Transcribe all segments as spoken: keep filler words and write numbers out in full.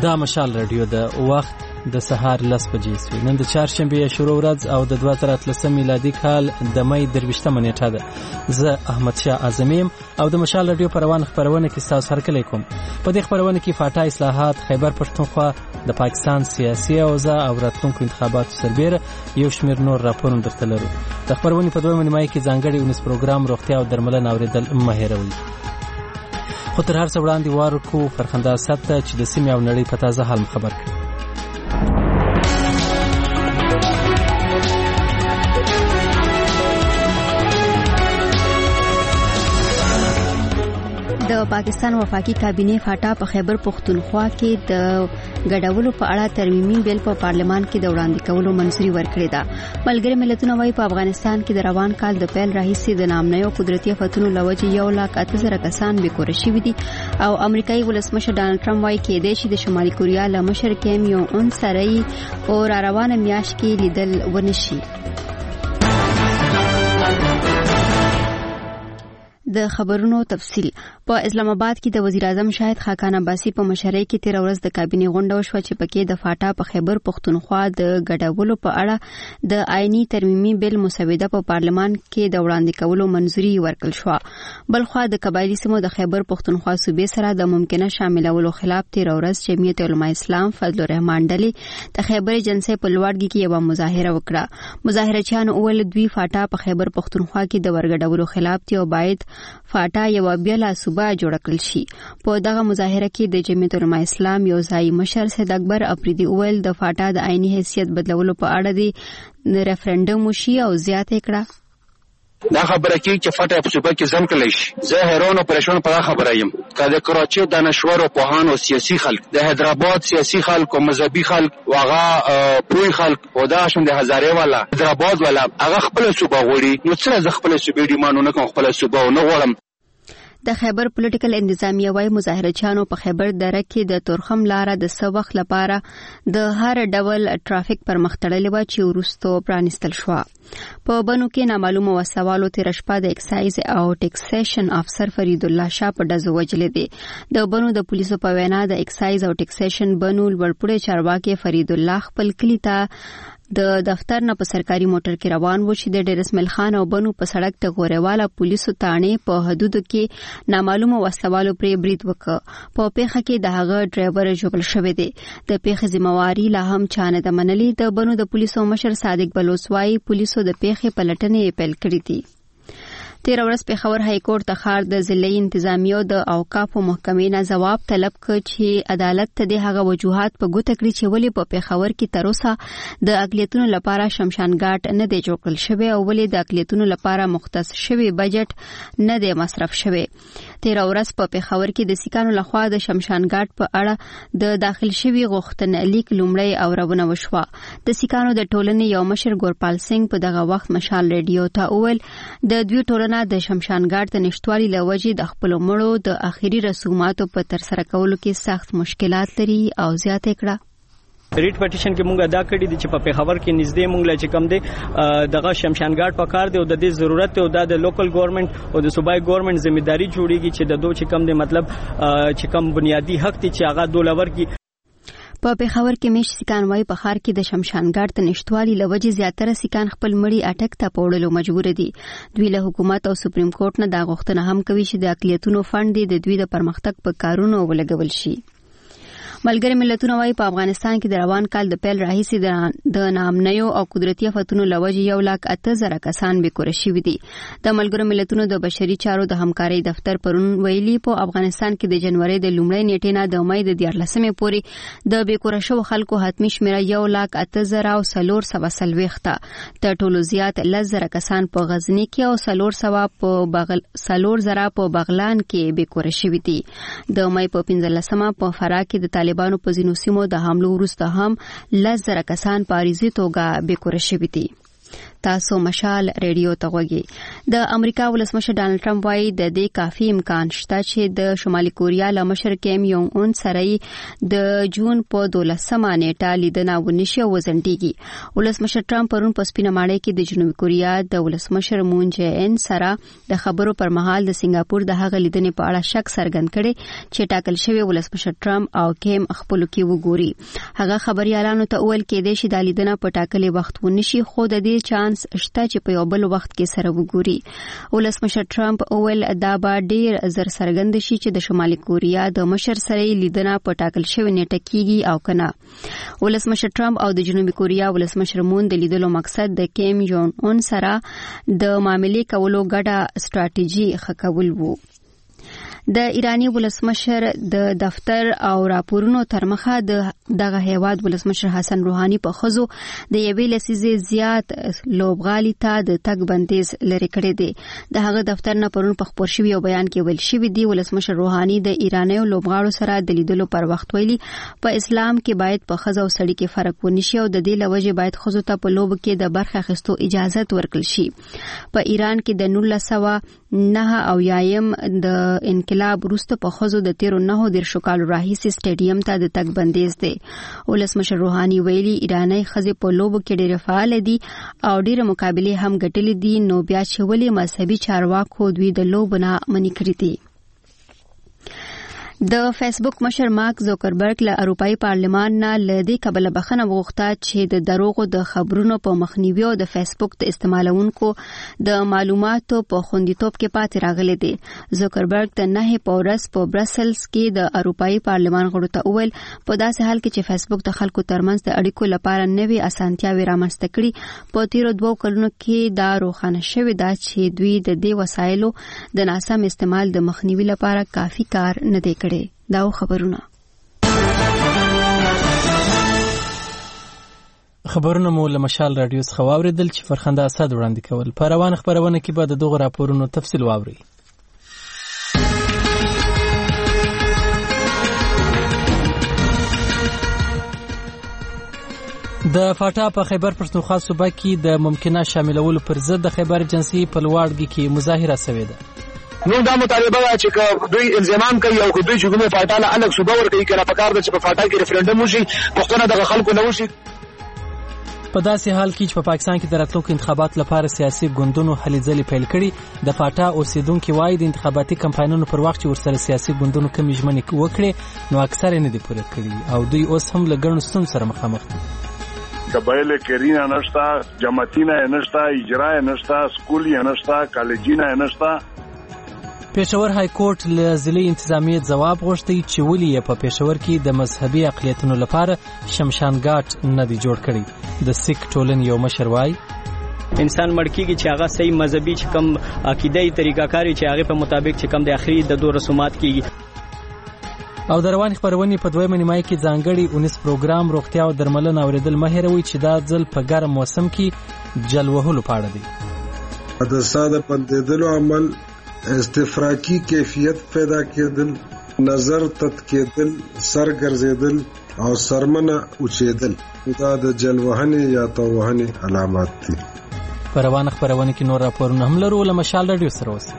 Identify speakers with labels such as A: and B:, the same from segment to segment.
A: دا مشال رادیو د وخت د سهار لس بجې سوي. نن د چهارشنبې شروع ورځ او د دوه زره اتلسم میلادي کال د مې درویشتمه نیټه ده. زه احمد شاه اعظمیم او د مشال رادیو په روان خپرونه کې ستاسو هرکلی کوم. په دې خپرونه کې فاټا اصلاحات، خیبر پښتونخوا، د پاکستان سیاسي اوضاع او راتلونکو انتخاباتو سربیره یو شمېر نور راپورونه درته لرو. د خپرونې په دویمه نیمایي کې ځانګړی ونیس پروګرام روغتیا او درملنه اورېدل مه هېروئ. خو تر هر څه وړاندې وار ورکړو فرخنده اسد ته چې د سیمې او نړۍ په تازه حال خبر کړي.
B: د پاکستان وفاقي کابینه فاټا په خیبر پښتونخوا کې د ګډولو په اړه ترمیمي بیل په پارلمان کې د وړاندې کولو منظوري ورکړې ده. ملګری ملتونه وايي په افغانستان کې د روان کال د پیل راهیسې د نامنیو قدرتي آفتونو لوجې یو لاک اته زره کسان بېکوره شوي دي او امریکایي ولسمشر ډانلډ ټرمپ وايي کېدای شي د شمالي کوریا له مشر کیم یو اون سره یې په راروانه میاشت کې لیدل ونشي. د خبرونو تفصیل. په اسلام آباد کې د وزیر اعظم شاهد خاقان عباسي په مشرۍ کې تیر ورځ د کابینې غونډه وشوه چې پکې د فاټا په خیبر پښتونخوا د ګډولو په اړه د آئینی ترمیمي بیل مسوده په پارلمان کې د وړاندې کولو منظوري ورکړل شو. بلخوا د قبایلی سیمو د خیبر پښتونخوا صوبې سره د ممکنه شاملولو خلاف تیر ورځ جمعیت علماء اسلام فضل الرحمن ډلې د خیبر جنسي په لوړګي کې یو مظاهره وکړه. مظاهرچیان اول دوی فاټا په خیبر پښتونخوا کې د ورګډولو خلاف دی او باید فاټا یو بیل صوبه جوړ کړل شي. په دغه مظاهره کې د جمعیت علماء اسلام یو ځای مشر سید اکبر افریدي اول د فاټا د آئینی حیثیت بدلولو په اړه د ریفرندوم وشي او زیاته کړه.
C: دا خبره کې چې فاټا په صوبه کې ځم کړی شي. زه هیرون او پریشان په خبره یم که د کراچي دانشور او پوهان او سیاسي خلک، د حیدرآباد سیاسي خلک او مذهبي خلک او هغه پوی خلک او دا شم د هزاره والا حیدرآباد والا هغه خپل صوبه غوړي، نو څه ز خپل صوبې دی مانو نه کوم خپل صوبه نه غوړم.
B: د خیبر پولیټیکل انتظامیه وايي مظاهرچیانو په خیبر دره کې د تورخم لاره د څه وخت لپاره د هر ډول ټرافیک پر مخ تړلې و چې وروستو پرانستل شو. په بنو کې نامعلومه وسوالو تیر شپه د اکسایز او ټیکسیشن افسر فرید الله شاه په ډزو وجلې دي. د بنو د پولیسو په وینا د اکسایز او ټیکسیشن بنو لوړپوړی چارواکي فرید الله خپل کلی ته د دفتر نه په سرکاري موټر کې روان و چې د ډیر اسماعیل خان او بنو په سړک ته غورواله پولیسو تانې په حدودو کې نامعلومه وسوالو پرې برید وکړ. په پیښه کې د هغه ډرایور ژوبل شوی دی. د پیښې ذمہواری لا هم چانه د منلي. د بنو د پولیسو مشر صادق بلوچ وايي پولیسو د پیښې پلټنې پیل کړې دي. تیر ورځ پېښور های کورټ د ښار د ضلعي انتظامیو د اوقافو محکمې نه ځواب طلب کړ چې عدالت ته د هغه وجوهات په ګوته کړي چې ولې په پېښور کې تر اوسه د اقلیتونو لپاره شمشان ګاټ نه دی جوړ کړل شوی او ولې د اقلیتونو لپاره مختص شوی بجټ نه دی مصرف شوی. تیر ورځ په پېښور کې د سیکانو لخوا د شمشان ګاټ په اړه د داخل شوی غوښتنلیک لومړی اورونه وشوه. د سیکانو د ټولنې یو مشر ګورپال سنگ په دغه وخت مشال ریډیو ته وویل د دوی ټولنه د شمشان ګاټ د نشټوالي له وجې د خپل مړو د اخیری رسوماتو په تر سره کولو کې سخت مشکلات لري او زیاته کړه.
D: ریټ پټیشن کې مونږ ادا کړی دي چې په پیښور کې نږدې مونږ لا چې کم دي دغه شمشان ګاټ په کار دی او د دې ضرورت او د لوکل ګورنمنت او د صوبایي ګورنمنت ځمېداري جوړیږي چې د دوه چې کم دي مطلب چې کم بنیادی حق دي چې هغه دولور کې.
B: په پیښور کې مش سیکان وايي په ښار کې د شمشان ګاټ د نشټوالي لوجې زیاتره سیکان خپل مړي اټک ته پوړلو مجبور دي. دوی له حکومت او سپریم کورټ نه دا غوښتنه هم کوي چې د اقلیتونو فند د دوی د پرمختګ په کارونو ولګول شي. ملګری ملتونه وايي په افغانستان کې د روان کال د پیل راهیسې د نامنیو او قدرتي آفتونو لوجې یو لاک اته زره کسان بېکوره شوي دي. د ملګرو ملتونو د بشري چارو د همکارۍ دفتر پرون ویلي په افغانستان کې د جنوري د لومړۍ نیټې نه د مې د دیارلسمې پورې د بېکوره شوو خلکو حتمي شمیره یو لاک اته زره او څلور سوه څلوېښت ده. تر ټولو زیات لس زره کسان په غزني کې او څلور سوه په بغل څلور زره په بغلان کې بېکوره شوي دي. د مې په پنځلسمه په فراه کې د طالبانو په ځینو سیمو د حملو وروسته هم لس زره کسان په عارضي توګه بېکوره شوي دي. تاسو مشال ریډیو ته غوږی. د امریکا ولسمشر ډانلډ ټرمپ وايي د دې کافي امکان شته چې د شمالي کوریا له مشر کیم یونګ اون سره د جون په دولسمه نیټه لیدنه ونشي او وزنډيږي. ولسمشر ټرمپ پرون په سپینه ماڼۍ کې د جنوبي کوریا د ولسمشر مون جه ان سره د خبرو پر مهال د سنگاپور د هغه لیدنې په اړه شک څرګند کړي چې ټاکل شوی ولسمشر ټرمپ او کیم خپل کې وګوري. هغه خبريالانو ته وویل کېدای شي د لیدنه په ټاکلي وخت ونشي خو د دې چانس شته چې په یو بل وخت کې سره وګوري. ولسمشر ټرمپ وویل دا به ډیر زر څرګند شي چې د شمالي کوریا د مشر سره لیدنه په ټاکل شوی نیټه کېږي او کنه. ولسمشر ټرمپ او د جنوبي کوریا ولسمشر مون د لیدلو مقصد د کیم یونګ اون سره د معاملې کولو ګډه ستراتیژي خکول وو. د ایرانی ولسمشر د دفتر او راپورونو ترمخه د دغه هیواد ولسمشر حسن روحاني په خزو د یوې لسیزې زیات لوبغالي ته د تګ بندیز لري کړی دی. د هغه دفتر نه پرون په خبر شوی یو بیان کې ویل شوی دی ولسمشر روحاني د ایرانیو لوبغاړو سره د لیدلو پر وخت ویلي په اسلام کې باید په خزو او سړي کې فرق ونشي او د دې لوجه باید خزو ته په لوب کې د برخه اخیستو اجازه ورکړل شي. په ایران کې د نولس سوه نه او یایم د انقلاب وروسته په خزو د تیرو نه د شکالو راهیسي سټیډیم ته د تګ بندیز دی. ولسمشر روحاني ویلي ایرانی خزې په لوبو کې ډېر فعال دي او ډېر مقابله هم ګټلې دي نو بیا چې ولې مذهبي چارواکو دوی د لوبو نه منع کړی دي. د فیسبوک مشر مارک زوکربرګ له اروپאי پارلمان نه لدی قبل بخنه وغوښته چې د دروغو د خبرونو په مخنیوي او د فیسبوک د استعمالونکو د معلوماتو په خوندیتوب کې پاتې راغلي دي. زوکربرګ د نه پورس په برسلز کې د اروپאי پارلمان غړو ته وویل په داسې حال کې چې فیسبوک د خلکو ترمنځ د اړیکو لپاره نوي اسانتیاوې رامنځته کړي په تیرو دوو کلونو کې دا روښانه شوې ده چې دوی د دې وسایلو د ناسم استعمال د مخنیوي لپاره کافي کار نه دی کړی. دا خبرونه
A: خبرونه مو له مشال رادیو څخه واوریدل چې فرخنده اسد وړاندې کول. په روان خبرونه کې به د دغه راپورونو تفصیل واوري. د فاټا په خیبر پښتونخوا صوبه کې د ممکنه شاملولو پر ضد د خیبر ایجنسی په لوړګي کې مظاهره شوې ده.
C: نو دا مطالبه ده چې دوی الزام کوي او دوی چې کومه فاټا له الګ صوبه ور کوي کنه پکار ده چې په فاټا کې ریفرندوم وشي پښتون د خلکو نه وشي.
A: په داسې حال کې چې په پاکستان کې د راتلونکو انتخابات لپاره سیاسي ګوندونو هلې ځلې پیل کړي د فاټا اوسیدونکو وايي د انتخاباتي کمپاینونو پر وخت چې ورسره سیاسي ګوندونو کمی ژمنې وکړي نو اکثر یې نه دي پوره کړي او دوی اوس هم له ګڼو ستونزو سره مخامخ دي.
E: قبایل کرینا نشتا، جماعتینا نشتا، اجرا نشتا، سکولی نشتا، کالجینا نشتا.
A: پېښور های کورټ له ضلعي انتظامیې ځواب غوښتي چې ولې یې په پېښور کې د مذهبي اقلیتونو لپاره شمشان ګاټ نه دی جوړ کړی. د سیک ټولنې یو مشر وایي
D: انسان مړ کیږي چې هغه صحیح مذهبي چې کوم عقیدې طریقاکاري چې هغه په مطابق چې کوم د اخري د دوه رسومات کیږي.
A: او د رواني خبرونې په دویمه نیمایي کې ځانګړي اونیس پروګرام روغتیا او درملنه اوریدل مه هېروئ چې دا ځل په ګرم موسم کې جل وهلو په اړه دی.
F: د ساده پندېدلو عمل استفراقی کیفیت پیدا کېدل، نظر تت کېدل، سر ګرځېدل او سرمنه اوچېدل دا د جلوهنې یا توهنې علامات دي.
A: په روانه خبرونه کې نور راپورونه هم لرو. له مشال رادیو سره اوسئ.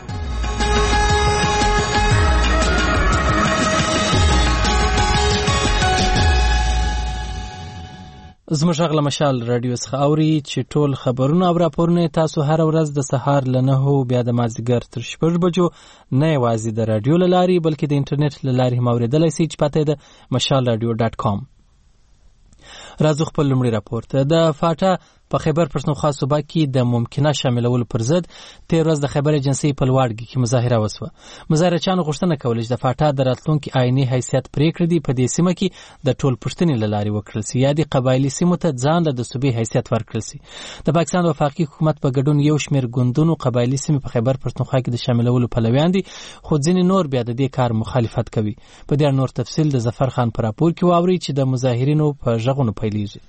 A: زموږ غږ له مشال رادیو څخه اوري چې ټول خبرونه او راپورونه تاسو هر ورځ د سهار له نهو بیا د مازدیګر تر شپږ بجو نه یوازې د رادیو له لارې بلکې د انټرنیټ له لارې هم اورېدلی شئ چې پته یې د مشال رادیو ډاټ کام. راځو خپل لومړی راپور ته. د فاټا په خیبر پښتونخوا صوبه کې د ممکنه شاملولو پر ضد تیر ورځ د خیبر ایجنسی په لوړګي کې مظاهره وسوه. مظاهرچیانو غوښتنه کوله چې د فاټا د راتلونکي آئیني حیثیت پریکړې دي په دې سیمه کې د ټول پښتنې له لارې وکړل سي یا د قبایلي سیمو ته ځان له د صوبې حیثیت ورکړل سي. د پاکستان وفاقي حکومت په ګډون یو شمېر ګوندونو قبایلي سیمې په خیبر پښتونخوا کې د شاملولو پلویان دي خو ځینې نور بیا د دې کار مخالفت کوي. په دې نور تفصیل د ظفر خان په راپور کې واورئ چې د مظاهرینو په غږونو پیلېږي.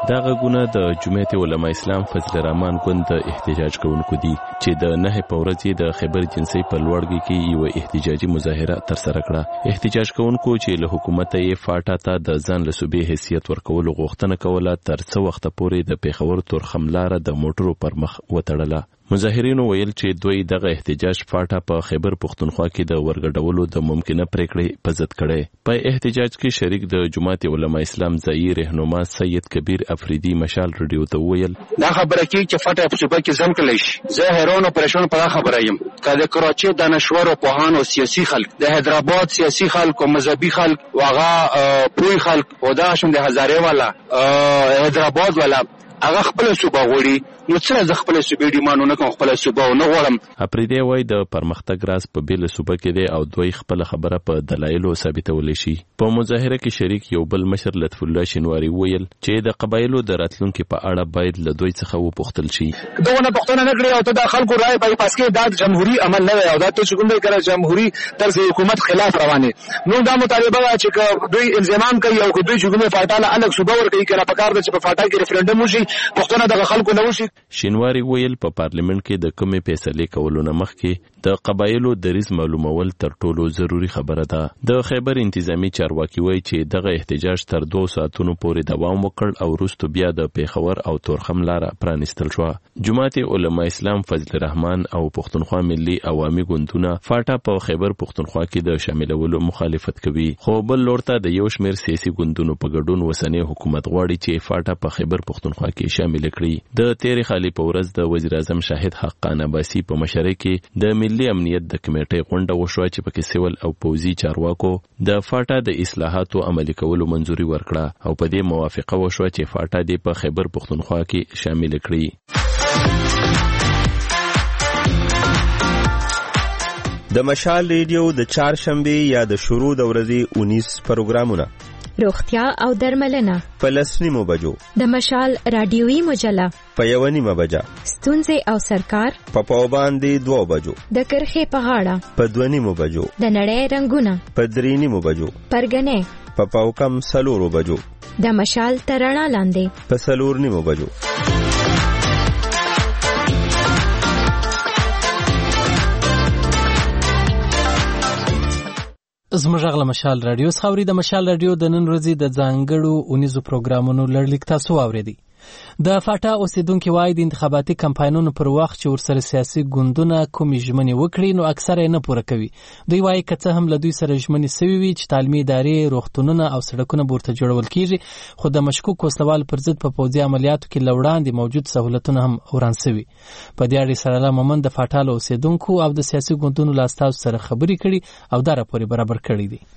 G: دا غږونه د جمعیت علماء اسلام فضل الرحمن ګوند د احتجاج کوونکو دي چې د نه په ورځ د خیبر جنسي په لوړګي کې یو احتجاجي مظاهره تر سره کړه. احتجاج کوونکو چې له حکومت یې فاټا ته د ځان له صوبې حیثیت ورکولو غوښتنه کوله تر څو وخت پورې د پیښور تورخم لاره د موټرو پر مخ وتړله. مظاهرینو ویل چې دوی دغه احتجاج فاټا په خیبر پښتونخوا کې د ورګډولو د ممکنه پریکړې په ضد کړي. په احتجاج کې شریک د جماعت علماء اسلام ځایي رهنما سید کبیر افریدی مشال رادیو ته ویل
C: دا خبره کې چې فاټا په صوبه کې ځم کړی شي زه حیران او پریشان په خبره یم کله کراچي دانشور او پوهان او سیاسي خلک د حیدرآباد سیاسي خلک او مذهبي خلک واغه پوی خلک او دا شم د هزاره والا حیدرآباد والا هغه خپل صوبه غوړي نو څه ز خپل صوبې ډیمانو نه کوم خپل صوبه نه غواړم.
G: اپریدی وای د پرمختګ راز په بیل صوبه کې دی او دوی خپل خبره په دلایلو ثابتول شي. په مظاهره کې شریک یو بل مشر لطف الله شینواری ویل چې د قبایلو د راتلونکو په اړه باید له دوی څخه وپوښتل شي.
H: دغه پښتنه نه کړی او ته د خلکو رائے په پاس کې د جمهوریت عمل نه او دا ته کوم دی کړه جمهوریت طرز حکومت خلاف روانه نو دا مطالبه چې دوی الزام کوي او دوی چې کومه فاټاله الګ صوبه ور کوي کړه په کار د چې په فاټا کې ریفرندوم وشي پښتنه د خلکو نه وشي.
G: شینواری ویل په پارلیمنت کې د کومې فیصلې کولو نه مخکې د قبایلو دریز معلومول تر ټولو ضروری خبره ده. د خیبر انتظامی چارواکي وایي چې دغه احتجاج تر دوه ساعتونو پورې دوام وکړ او وروسته بیا د پیښور او تورخم لاره پرانیستل شو. جماعت علماء اسلام فضل الرحمن او پښتونخوا ملي عوامي ګوندونه فاټا په خیبر پښتونخوا کې د شاملولو مخالفت کوي خو بل لورته د یو شمېر سیاسي ګوندونو په ګډون وسنۍ حکومت غواړي چې فاټا په خیبر پښتونخوا کې شامل کړي. د تیر خالي په ورځ د وزیر اعظم شاهد حقان عباسي په مشرۍ کې د ملي امنیت د کمیټې غونډه وشوه چې پکې سیول او پوځي چارواکو د فاټا د اصلاحاتو عملي کولو منځوري ورکړه او په دې موافقه وشوه چې فاټا د په خیبر پښتونخوا کې شامل کړي.
I: د مشال ریډیو د چهارشنبه یا د شروع د ورځې اونیس پروګرامونه
J: روغتیا او درملنه
I: په لسنیمو بجو
J: د مشال رادیوي مجله
I: په یو نیمه بجه
J: ستونزې او سرکار
I: په پاوباندې دوه بجو
J: د کرخې په غاړه
I: په دوه نیمو بجو
J: د نړۍ رنگونه
I: په درې نیمو بجو
J: پرګنې
I: په پاوکم سلورو بجو
J: د مشال ترڼا لاندې
I: په سلور نیمو بجو.
A: زموږ غږ له مشال رادیو څخه اوري. د مشال رادیو د نن ورځې د ځانګړو اونیزو پروګرامونو لړلیک تاسو واورېدئ. د فاټا اوسیدونکو وايي د انتخاباتي کمپاینونو پر وخت چې ورسره سیاسي ګوندونه کومې ژمنې وکړي نو اکثره یې نه پوره کوي. دوی وايي که څه هم له دوی سره ژمنې سوي وي چې تعلیمي ادارې روغتونونه او سړکونه به ورته جوړول کیږي خو د مشکوک وسلوال پر ضد په پوځي عملیاتو کې له وړاندې موجود سهولتونه هم وران سوي. په دې اړه سره الله محمد د فاټا له اوسیدونکو او د سیاسي ګوندونو له استازو سره خبرې کړي او دا راپور برابر کړی دی.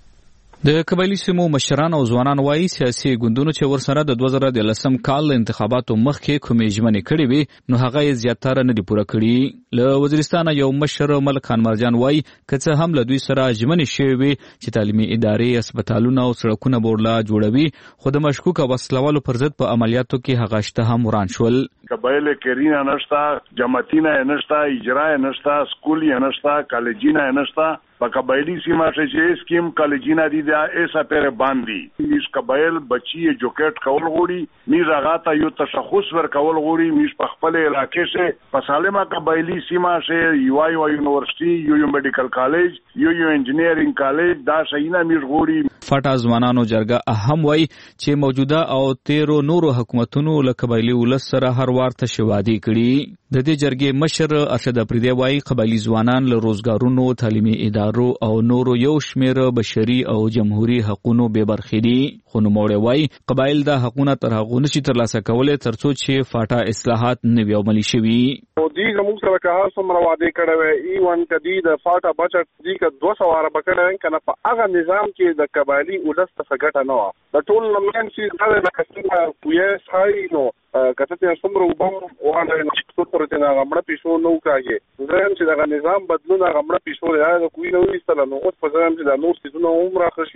K: د قبایلی سیمو مشران او ځوانان وایي سیاسي ګوندونو چې ورسره د دوه زره دولسم کال انتخاباتو مخکې کومې ژمنې کړې وي نو هغه یې زیاتره نه دي پوره کړي. له وزیرستان یو مشر ملک خان مرجان وایي که څه هم له دوی سره ژمنې شوې وي چې تعلیمي ادارې هسپتالونه او سړکونه بورلا جوړوي خو د مشکوک وسلوالو پر ضد په عملیاتو کې هغه شته هم وران شول.
E: قبایل کرینا نشتا جماعتینا نشتا اجرا نشتا سکولی نشتا کالجینا نشتا په قبایلی سیمه چې سکیم کالجینا دي دا ایسا پر باندې میش قبایل بچي جوکټ کول غوړي می راغاته یو تشخص ور کول غوړي میش په خپل علاقې شه په سالمه قبایلی سیمه شه یو یو یونیورسيټي یو یو میډیکل کالج یو یو انجینیرینګ کالج دا شینه میش غوړي.
K: فاټا ځوانانو جرګه اهم وای چې موجوده او تیرو نورو حکومتونو له قبایلی ولس سره هر وارته شوادي کړي. د دې جرګې مشر ارشد افریدی وایي قبایلی ځوانان له روزګارونو تعلیمي ادارو او نورو یو شمیر بشري او جمهوریت حقوقو به برخې دي خو نو موړ وایي قبایل دا حقوقونه تر هغه نشي ترلاسه کولای ترڅو چې فاټا اصلاحات نه وي عملي شوي.
L: دی زموږ سره که هر څومره وعده کړی وی ایون کدی د فاټا بچت دی که دوه سواره بکړی کنه په هغه نظام کې د قبایلی ولس څخه ګټه نه وه د ټول نمین چې دا د کسبه پویس هاي نو کته ته څومره وبم وانه نشته ترته نه غمړه پیسو نو کاږي زم چې دا نظام بدلونه غمړه پیسو لري کوی نو ایستل نو اوس په ځم چې دا نور څه نو عمر خشي اوس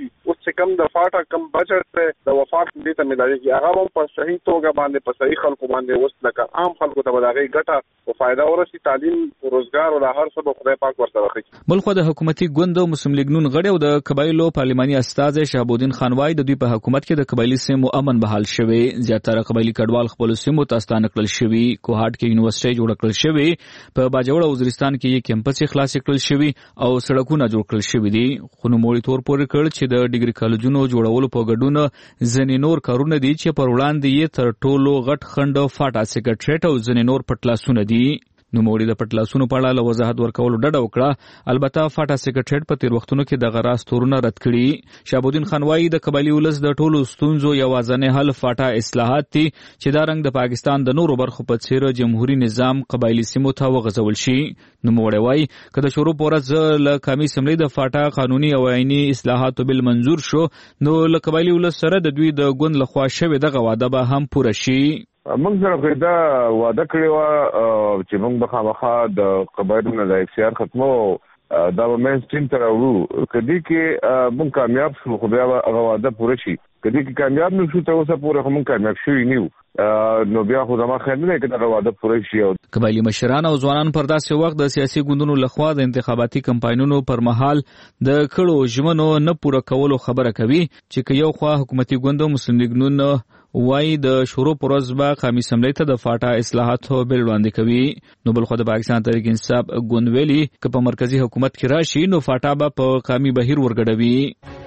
L: چې کم د فاټا کم بجټ د وفاق دې ته ملایږي هغه هم په صحیح توګه باندې په صحیح خلکو باندې وست لکه عام خلکو ته وداغي ګټه او فائدہ ورسي تعلیم او روزګار او هر څه به خدای پاک ورسره کوي.
K: بلخو د حکومتي ګوند مسلم لیگ نون غړي او د قبایلو پارلماني استاد شهابالدین خانوای د دوی په حکومت کې د قبایلی سیمو امن بحال شوی. زیاتره قبایلی کډوال خپل سیمو ته ستانه کړل شوی. کوهاټ کې یونیورسيټي جوړ کړل شوی. په باجوړ او وزیرستان کې یو کیمپس خلاص کړل شوی او سړکونه جوړ کړل شوی دي. خو نو موري تور پورې کړ چې د ډیګري کالجونو جوړولو په ګډون ځنې نور کارونه دي چې پر وړاندې یې تر ټولو غټ خند فاټا سیکریټریټ او ځنې نور پټلاسونه دي. نو موري د پټلاسونو په اړه وضاحت ورکول ډډه وکړه. البته فاټا سیکریټریټ په تیر وختونو کې د غراس تورونه رد کړي. شهابالدین خانوای د قبایلی ولس د ټولو ستونزو یوازینی حل فاټا اصلاحات دي چې دا رنګ د پاکستان د نورو برخو په څیر جمهوریت نظام قبایلی سیمو ته وغځول شي. نو موري وای کله شروع پورز ل کمی سملي د فاټا قانوني او عیني اصلاحات بل منظور شو نو ل قبایلی ولس سره د دوی د ګوند لخوا شوی دغه وعده به هم پوره شي.
M: موږ سره دا وعده کړی و چې موږ به خامخا د قبایلو نه د اکسیار ختمو دا به مین سټریم ته راوړو. کدی کې موږ کامیاب شو خو بیا هغه وعده پوره شي. کدی کې کامیاب نه شو ته اوسه پوره خو موږ کامیاب شوي نه یو نو بیا خو زما خیال نه کې دا وعده پوره شي.
K: قبایلی مشران او ځوانان پر داسې وخت د سیاسي ګوندونو لخوا د انتخاباتي کمپاینونو پر مهال د کړو ژمنو نه پوره کولو خبره کوي چې یو خوا حکومتي ګوند مسلم لیگ نون وای د شروع پروز با قومي سملې ته د فاټا اصلاحاتو بل وړاندې کوي. نو بل خو د پاکستان تحریک انصاف ګوند ویلي چې په مرکزی حکومت کې راشي نو فاټا به په قومي بهیر ورګډوي.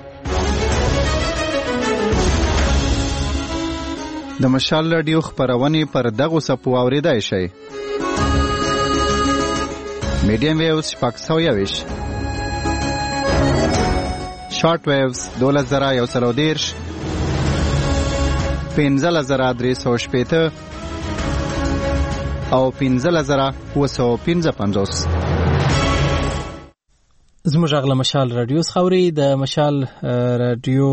N: د مشال رادیو خبرونه پر دغه سپو اوریدای شي. میډیم ویوز شپږ سوه یویش، شارټ ویوز دولس زره یو سل او دیرش، پنځه زره درې سوه شپېته او پنځه زره اووه سوه پنځه پنځوس.
A: زموږ غږ له مشال رادیو څخه اورئ. د مشال رادیو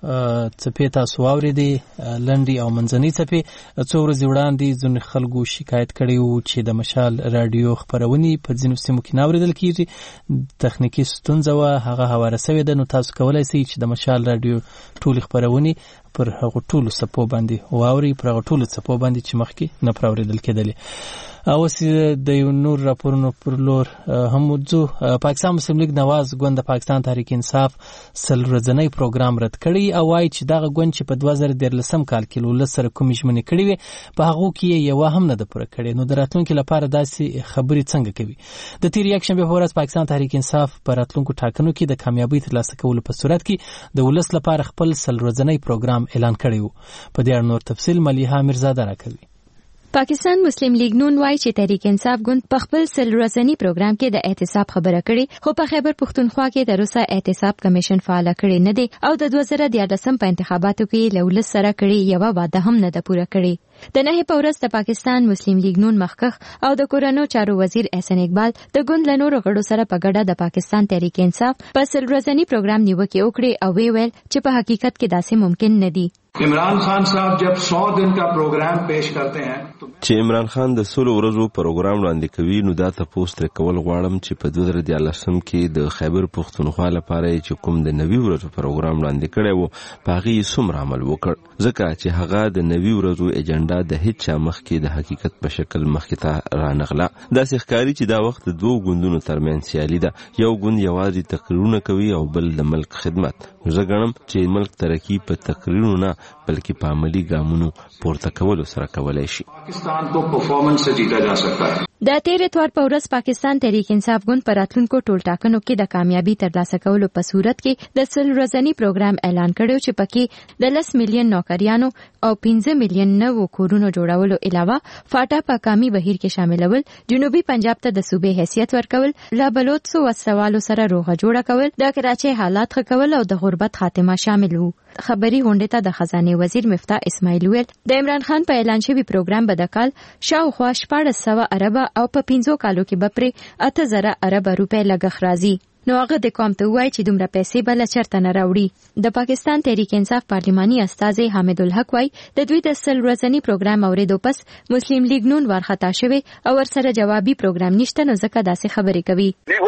A: څپې تاسو واورېدې، لنډې او منځنۍ څپې. څو ورځې وړاندې ځینې خلکو شکایت کړی و چې د مشال رادیو خپرونې په ځینو سیمو کې نه اورېدل کېږي. تخنیکي ستونزه وه، هغه هواره سوې ده. نو تاسو کولی شئ چې د مشال رادیو ټولې خپرونې پر هغو ټولو څپو باندې واورئ، پر هغو ټولو څپو باندې چې مخکې نه پر اورېدل کېدلې. اوس د یو نور راپورونو پر لور هم ځو. پاکستان مسلم لیگ نواز ګوند د پاکستان تحریک انصاف سل ورځنی پروګرام رد کړی او وايي چې دغه ګوند چې په دوه زره دیارلسم کال کې له ولس سره کومې ژمنې کړې وې په هغو کې یې یوه هم نه ده پوره کړې. نو د راتلونکي لپاره داسې خبرې څنګه کوي؟ د تېر یکشنبې په ورځ پاکستان تحریک انصاف په راتلونکو ټاکنو کې د کامیابۍ ترلاسه کولو په صورت کې د ولس لپاره خپل سل ورځنی پروګرام اعلان کړی و. په دې اړه نور تفصیل ملیحه میرزاده راکوي.
J: پاکستان مسلم لیگ نون وايي چې تحریک انصاف ګوند په خپل سل ورځنی پروګرام کې د احتساب خبره کړې، خو په خیبر پښتونخوا کې تر اوسه احتساب کمیشن فعال کړی نه دی او د دوه زره دیارلسم په انتخاباتو کې له ولس سره کړی یوه وعده هم نه ده پوره کړې. د نهه په ورځ د پاکستان مسلم لیگ نون مخکخ او د کورونو چارو وزیر احسان اقبال د ګوند له نورو غړو سره په ګډه د پاکستان تحریک انصاف په سل ورځنی پروګرام نیوکې وکړې او ویل چې په حقیقت کې داسې ممکن نه دی.
O: عمران خان صاحب جب सौ दिन का प्रोग्राम पेश करते हैं
I: چې عمران خان د سلو ورځو پروګرام وړاندې کوي نو دا تاسو تر کول غواړم چې په دوه زره دیارلسم کې د خیبر پښتونخوا لپاره چې کوم د نوي ورځو پروګرام وړاندې کړی وو په هغه یې څومره عمل وکړ، ځکه چې هغه د نوي ورځو ایجنډا د هیڅ چا مخکې د حقیقت په شکل مخکې ته رانغله. داسې ښکاري چې دا وخت د دوه ګوندونو ترمنځ سیالي ده، یو ګوند یوازې تقریرونه کوي او بل د ملک خدمت. زه ګڼم چې ملک ترقی په تقریرونو نه بلکې په عملی ګامونو پورته کولو سره کولای شي.
O: پاکستان کو پرفارمنس سے جیتا جا سکتا ہے.
J: د تیر اتوار په ورځ پاکستان تحریک انصاف ګوند پر راتلونکو ټول ټاکنو کې د کامیابی ترلاسه کولو په صورت کې د سل ورځنی پروګرام اعلان کړو چې پکې د لس میلیون نوکریانو او پنځه میلیون نوو کورونو جوړولو علاوه فاټا په کامي بهیر کې شاملول، جنوبي پنجاب ته د صوبې حیثیت ورکول، لا بلوچستو وسوالو سره روغه جوړه کول، د کراچۍ حالات ښه کول او د غربت خاتمه شامل وو. خبري غونډه ته د خزانه وزیر مفتاح اسماعیل ویل د عمران خان په اعلان شوی پروګرام به د کال شاوخوا شپږ سوه اربه او په پنځو کالو کې به پرې اته زره اربه روپۍ لګښ راځي. نو هغه د قوم ته وایي چې دومره پیسې به له چرته نه راوړي. د پاکستان تحریک انصاف پارلماني استازی حامد الحق وایي د دوی د سل ورځنی پروګرام اوریدو پس مسلم لیگ نون ورخطا شوی او ورسره جوابي پروګرام نشته، نو ځکه داسې خبرې کوي.
L: دی اوس نو ور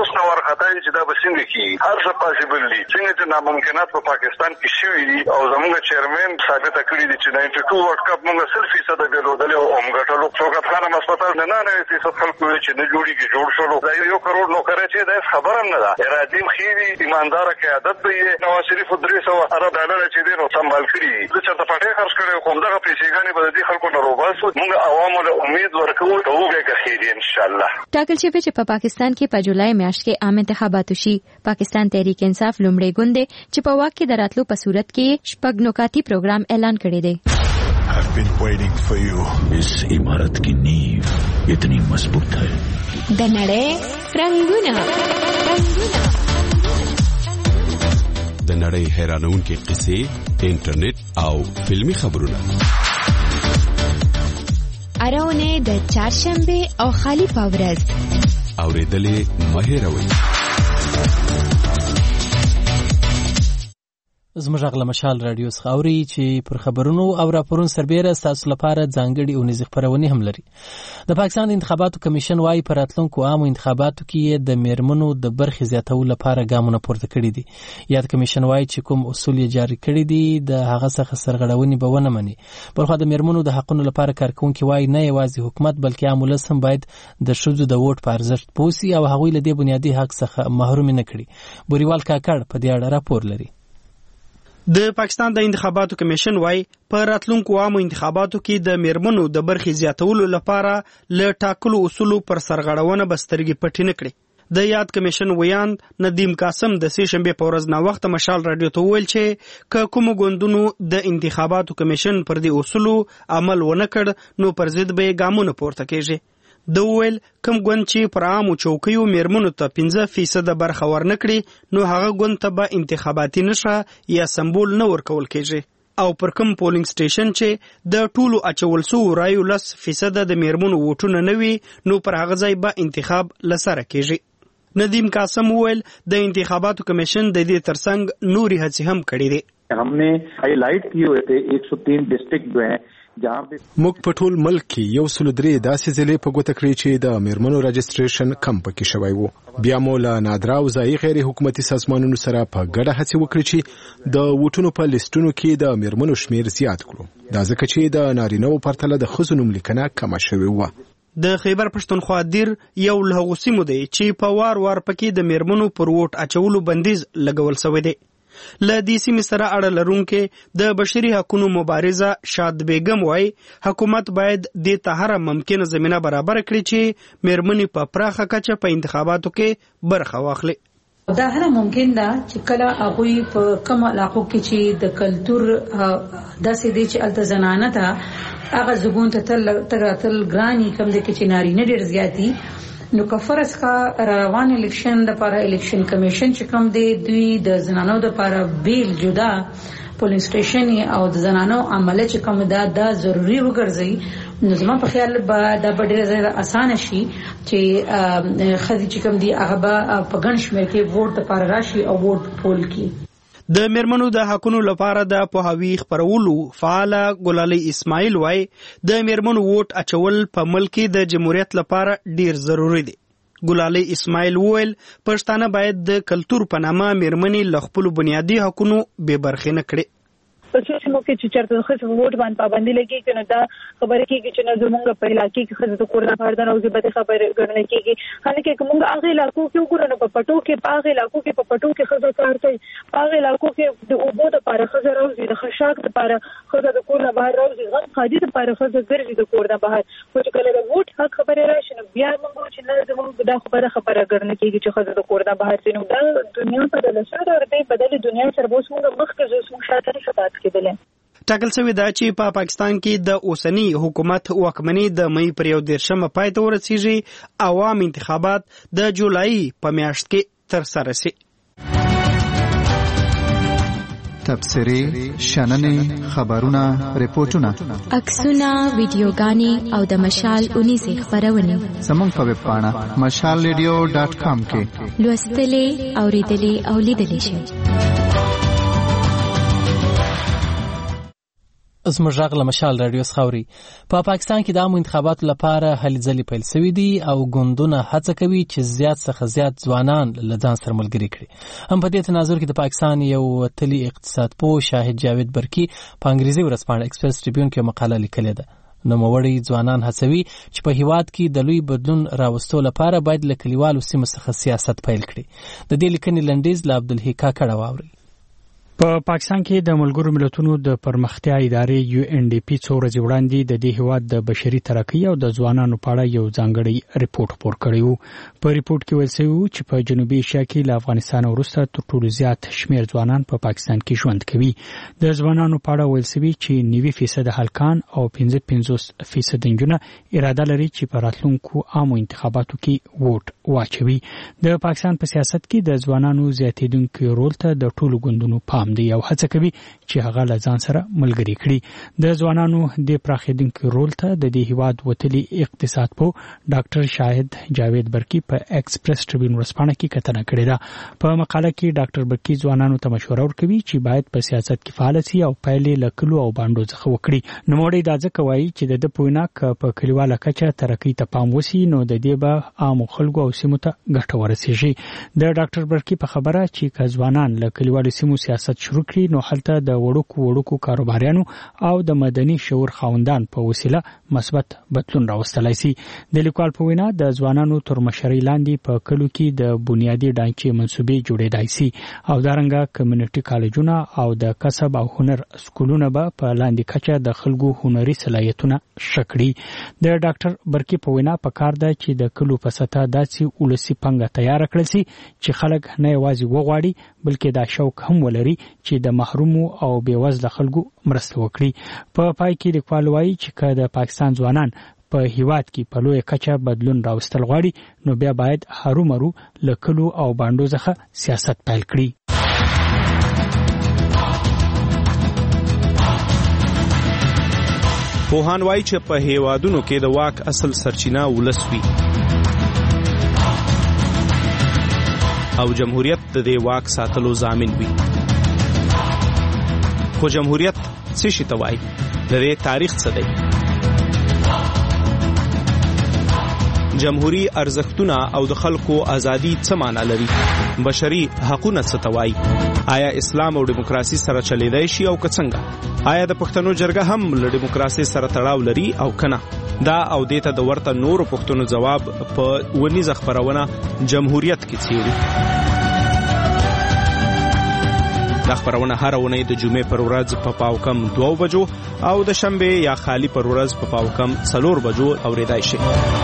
E: ورخته چې دا به څنګه کیږي هر څه پاسبل دي څنګه چې ناممکنات په پاکستان کې شوي دي او زموږ چیرمن ثابت کړی دي چې نایمټي ټو ورلد کپ موږ صرف فیصد درلودل او هم ګټلو څوک خانه مسپتال نه نه فیصد خلکو چې نه جوړیږي جوړ شلو دا یو کروڑ نوکر چې دا خبر هم نه ده ارادیم خېری ایماندار قیادت دی نواز شریف درې سوه ارب ډالر چې دی نو سمبال کړی د چا ته پټه خرڅ کړي کوم دغه پیسې به د خلکو نه روباسو موږ عوامو له امید ورکوو ته وګورئ خېری ان شاء الله
J: ټاکل شوی چې په پاکستان کې په جولای میاشت کې عام انتخابات شي پاکستان تحریک انصاف لومړی ګوند دی چې په واک کې دراتلو په صورت کې شپږ نکاتی پروګرام اعلان کړی دی
P: I've been waiting for you. इस इमारत की नींव इतनी मजबूत है.
J: د نړۍ رنگونه
Q: د نړۍ حیرانونکې قصې انټرنیټ او فلمی خبرونه
J: اراونه د چهارشنبه او خالی پاورز
Q: اوریدلې مهیروي
A: زموږ غل مشال رادیو څخاوري چې پر خبرونو او راپورونو سربېره تاسو لپاره ځانګړي او نږدې خبرونه هم لري. د پاکستان انتخاباتو کمیشن وايي پر راتلونکو عامو انتخاباتو کې د میرمنو د برخې زیاتولو لپاره ګامونه پورته کړي دي. یاد کمیشن وايي چې کوم اصول یې جاری کړي دي د هغه څخه سرغړونې به ونه مني. بلخو د میرمنو د حقونو لپاره کارکونکي وايي نه یوازې حکومت بلکې عام ولس هم باید د ښځو د ووټ په ارزښت پوه سي او هغوی له دې بنیادي حق څخه محروم نه کړي. بوریوال کاکړ په دې اړه راپور لري.
R: د پاکستان د انتخاباتو کمیشن وايي په راتلونکو عامو انتخاباتو کې د میرمنو د برخې زیاتولو لپاره له ټاکلو اصولو پر سرغړونه بسترګې پټې نه کړي. د یاد کمیشن ویان ندیم قاسم د سې شنبه په ورځ نا وخت مشال رادیو ته ویل چې ک کوم ګوندونو د انتخاباتو کمیشن پر دې اصولو عمل ونه کړ نو پر ضد به ګامونه پورته کیږي. د ویل کوم ګوند چې پر عامو چوکیو میرمنو ته پنځه فیصد برخه ورنکړي نو هغه ګوند ته به انتخاباتي نشه یا سمبول نه ورکول کیږي او پر کوم پولینګ سټیشن چې د ټولو اچول سو رایو لس فیصد د میرمنو ووټونه نه وي نو پر هغه ځای به انتخاب لسره کیږي. ندیم قاسم ویل د انتخاباتو کمیشن د دې ترڅنګ نوري هڅې هم کړې دي.
S: हमने हाईलाइट किए हुए थे एक सौ तीन डिस्ट्रिक्ट जो हैं
T: موږ په ټول ملک کې یو سل درې داسې ضلع په ګوته کړې چې د میرمنو رجسټریشن کم پکې شوی وو. بیا مو له نادرا او ځایي غیر حکومتي سازمانونو سره په ګډه هڅې وکړې چې د ووټونو په لیستونو کې د میرمنو شمیر زیات کړو. دا ځکه چې د نارینه‌و پرتله د ښځو نوم لیکنه کمه شوې وه.
R: د خیبر پښتونخوا دیر یو له هغو سیمو دی چې په وار وار پکې د میرمنو پر ووټ اچولو بندیز لګول شوی دی. له دې سیمې سره اړه لرونکې د بشري حقوقو مبارزه شاد بیگم وايي حکومت باید د ته هر ممکنه زمينه برابر کړي چې میرمنې په پراخه کچه په انتخاباتو کې برخه واخلي.
U: دا هر ممکن ده چې کله هغه په کوم علاقو کې چې د کلچر داسې دي چې الته زنانه ته هغه زګون ته تل تل ګرانی کم دي چې نارینه ډیر زیاتی نو کفرس کا روان الیکشن د لپاره الیکشن کمیشن چې کوم دی دوی د زنانو د لپاره بیل جدا پولینګ سټیشن او د زنانو عمله چې کوم دا د ضروری وګرځي نو زما په خیال به دا ډیره زیاته اسانه شي چې خدي چې کوم دی هغه په ګڼ شمېر کې ووټ د لپاره راشي او ووټ پول کی.
R: د میرمنو د حقونو لپاره د پوهاوی خپرولو فعال ګلالي اسماعیل وايي د میرمنو ووټ اچول په ملک د جمهوریت لپاره ډیر ضروری دی. ګلالي اسماعیل وویل پښتانه باید د کلچر په نامه میرمنې له خپلو بنیادي حقونو بې برخې نه کړي.
V: په څو سیمو کې چې چېرته د ښځو ووټ باندې پابندي لګېږي نو دا خبرې کېږي چې نه زموږ په علاقې کې ښځو د کور نه بهر د راوځي بدې خبرې ګڼل کېږي. حالانکه که موږ هغه علاقو کې وګورو نو په پټو کې په هغه علاقو کې په پټو کې ښځو کار کوي په هغه علاقو کې د اوبو دپاره ښځه راوځي د خشاک دپاره ښځه د کور نه بهر راوځي غم خادي دپاره ښځه ګرځي د کور نه بهر خو چې کله د ووټ حق خبرې راشي نو بیا موږ چې نه زموږ دا خبره خبره ګڼل کېږي چې ښځه د کور نه بهر ځي نو دا دنیا بدله شوې ده او دې بدلې دنیا سره به اوس موږ مخکې ځو اوس موږ شاته نشو پاتې کېدلی.
R: ټاکل شوې ده چې په پا پاکستان کې د اوسنی حکومت واکمني د مې پر یو دېرشمه پای ته ورسیږي عوام انتخابات د جولای په میاشت کې ترسره شي.
N: تبصرې، شننې، خبرونه، ریپورتونه،
J: عکسونه، ویډیوګانې او د مشال اونیزې خبرونه
N: زموږ په ویب پاڼه مشال ریډیو ډاټ کام کې
J: لوستلې، اوریدلې او لیدلې شئ.
A: زموږ غږ له مشال رادیو خاوري په پا پاکستان کې د عامو انتخاباتو لپاره هلې ځلې پیل شوې دي او ګوندونه هڅه کوي چې زیات څخه زیات ځوانان له ځان سره ملګري کړي. هم په دې تناظر کې د پاکستان یو وتلي اقتصاد پوه شاهد جاوید برکی په انګریزي ورځپاڼه ایکسپریس ټریبیون کې مقاله لیکلې ده. نوموړي ځوانان هڅوي چې په هیواد کې د لوی بدلون راوستو لپاره باید له کلیوالو سیمو څخه سیاست پیل کړي. د دې لیکنې لنډیز له عبدالحی کاکړ واوري.
B: په پاکستان کې د ملګرو ملتونو د پرمختیا ادارې یو ان ډي پی څو ورځې وړاندې د دې هیواد د بشري ترقۍ او د ځوانانو په اړه یو ځانګړی ریپورت خپور کړی وو. په ریپورت کې ویل شوی چې په جنوبي ایشیا کې له افغانستان وروسته تر ټولو زیات شمیر ځوانان په پاکستان کې ژوند کوي. د ځوانانو په اړه ویل شوی چې نوي فیصد هلکان او پنځه پنځوس فیصد نجونه اراده لري چې په راتلونکو عامو انتخاباتو کې ووټ واچوي. د پاکستان په سیاست کې د ځوانانو زیاتېدونکي رول ته د ټولو ګوندونو پام دی او هڅه کوي چې هغه له ځان سره ملګري کړي. د ځوانانو د پراخېدونکي رول ته د دې هیواد وتلي اقتصاد پوه ډاکټر شاهد جاوید برکی په ایکسپریس ټریبیون ورځپاڼه کې کتنه کړې ده. په مقاله کې ډاکټر برکی ځوانانو ته مشوره ورکوي چې باید په سیاست کې فعال شي او پایلې له کلو او باندو څخه وکړي. نوموړی دا ځکه وایي چې د ده په وینا که په کلیواله کچه ترقۍ ته پام وشي نو د دې به عامو خلکو او سیمو ته ګټه ورسیږي. د ډاکټر برکی په خبره چې که ځوانان له کلیوالو سیمو سیاست شروع کړي نو هلته د وړوکو وړوکو کاروباریانو او د مدني شعور خاوندان په وسیله مثبت بدلون راوستلای شي. د لیکوال په وینا د ځوانانو تر مشرۍ لاندې په کلو کې د بنیادي ډانچې منصوبې جوړېدای شي او دارنګه کمیونټي کالجونه او د کسب او هنر سکولونه به په لاندې کچه د خلکو هنري صلاحیتونه شکړي. د ډاکټر برکی په وینا پکار ده چې د کلو په سطح داسې ولسي پنګه تیار کړل شي چې خلک نه یوازې وغواړي بلکې دا شوق هم ولري چې د محرومو او بیوزله خلکو مرسته وکړي. په پای کې لیکوال وایي چې که د پاکستان ځوانان په هیواد کې په لویه کچه بدلون راوستل غواړي نو بیا باید هرومرو له کلو او باندو څخه سیاست پیل کړي.
D: پوهان وایي چې په هیوادونو کې د واک اصل سرچینه ولس وي او جمهوریت د دې واک ساتلو ضامن وي. خو جمهوریت څه شي ته وایي؟ د دې تاریخ څه دی؟ جمهوری ارزښتونه او د خلکو ازادي څه معنا لري؟ بشري حقوقونه څه ته وایي؟ آیا اسلام او دیموکراسي سره چلیدای شي او که څنګه؟ آیا د پښتنو جرګه هم له دیموکراسي سره تړاو لري او کنه؟ دا او دیته د ورته نورو پښتنو جواب په ونیزه خبرونه جمهوریت کې څیړي. دا خبرونه هر ونې د جمعې پر ورځ په پاو کم دوه بجو او د شنبه یا خالی پر ورځ په پاو کم څلور بجو اوریدای شي.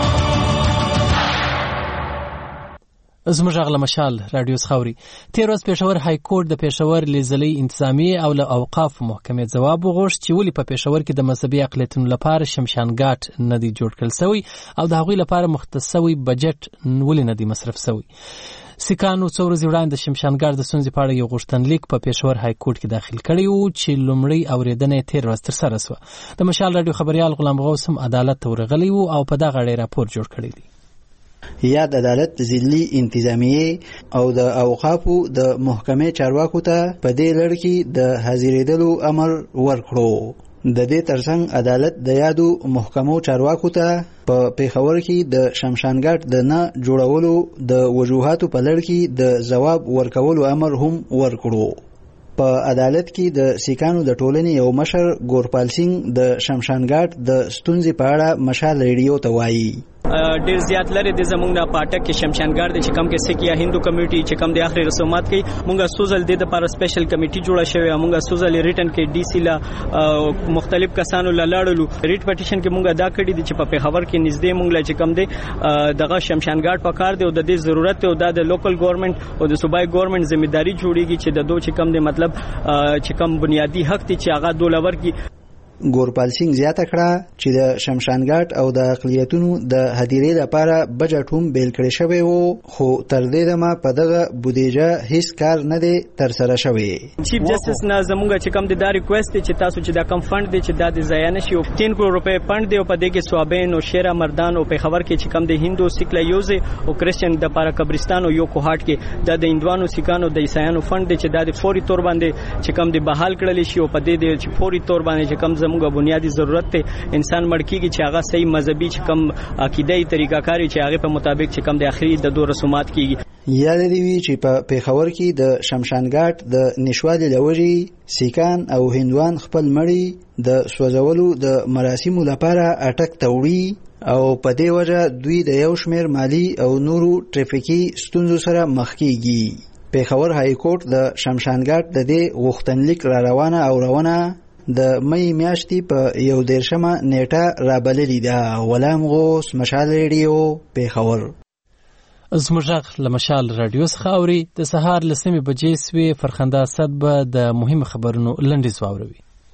A: زموږ غږ له مشال رادیو خاوري. تیر ورځ پېښور های کورټ د پېښور لیزلۍ انتظامی او له اوقاف محکمې ځواب وغوښت چې ولې په پېښور کې د مذهبي اقلیتونو لپاره شمشانګاټ نه دی جوړ کړل شوی او د هغوی لپاره مختص شوی بجټ ولې نه دی مصرف شوی. سیکانو څو ورځې وړاندې د شمشانګاټ د ستونزې په اړه یو غوښتنلیک په پېښور های کورټ کې داخل کړی و چې لومړی اورېدنه یې تېره ورځ ترسره شوه. د مشال راډیو خبریال غلام غوث هم عدالت ته ورغلی و او په دغه اړه یې راپور جوړ کړی دی.
W: یاد عدالت ضلعي انتظامیه او د اوقافو د محکمې چارواکو ته په دې لړ کې د حاضرېدلو امر ورکړو. د دې ترڅنګ عدالت د یادو محکمو چارواکو ته په پیښور کې د شمشانګاټ د نه جوړولو د وجوهاتو په لړ کې د ځواب ورکولو امر هم ورکړو. په عدالت کې د سیکانو د ټولنې یو مشر ګورپال سینګ د شمشانګاټ د ستونزې په اړه مشال ریډیو ته وایي.
X: ډیر زیات لري د زمونږ د پاټک کې شمشانګاټ د چکم کې سیک یا هندو کمیټي چې کم د اخري رسومات کوي مونږه سوزل د لپاره سپیشل کمیټي جوړه شوی مونږه سوزل ریټن کې ډي سي لا مختلف کسانو لاړلو ریټ پټیشن کې مونږه دا کړی دي چې په پیښور کې نږدې مونږ لا چې کم دی دغه شمشانګاټ په کار دی او د دې ضرورت او د لوکل ګورنمنت او د صوبای ګورنمنت ځمېداري جوړیږي چې د دوه چې کم دی مطلب چې کم بنیادی حق دي چې هغه دولور کې.
W: ګورپال سینګ زیاته کړه چې د شمشانګاټ او د اقلیتونو د هدیرې لپاره بجټ هم بیل کړی شوی وو خو تر دې دمه په دغه بودیجه هیڅ کار نه دی تر سره شوی.
X: چیف جسټس نه زموږ چې کم د دا ریکوست چې تاسو چې دا کم فند دی چې دا د ضایع نشي او تین کروڑ روپے فند دی او په دې کې سوابین او شیرا مردان او پیښور کې چې کم د هندو سیک لا یوز او کرسچن د لپاره قبرستان او یو کوهاټ کې د هندوانو سیکانو د عیسایانو فند دی چې دا د فوري تور باندې چې کم د بحال کړل شي او په دې د فوري تور باندې چې کم زموږ بنیادی ضرورت ته انسان مړ کیږي چې هغه صحیح مذهبي چې کم عقیدی طریقه کاری چې هغه په مطابق چې کم د اخري د دوه رسومات کیږي.
W: یاد دی وی چې په پیښور کې د شمشانګاټ د نشوالي لوري سیکان او هندوان خپل مړی د سوځولو د مراسمو لپاره اټک توړي او په دې وجه دوی د یو شمېر مالی او نورو ټریفیکي ستونزو سره مخ کیږي. پیښور های کورټ د شمشانګاټ د دې غوښتنلیک را روانه او روانه د مې میاشتې په یو دیرشمه نیټه رابللې ده. غلام غوث، مشال ریډیو، پیښور.
A: زموږ له مشال رادیو څخه اوري د سهار لسمې بجې سوي فرخنده صد به د مهم خبرونو لنډیز واوروي.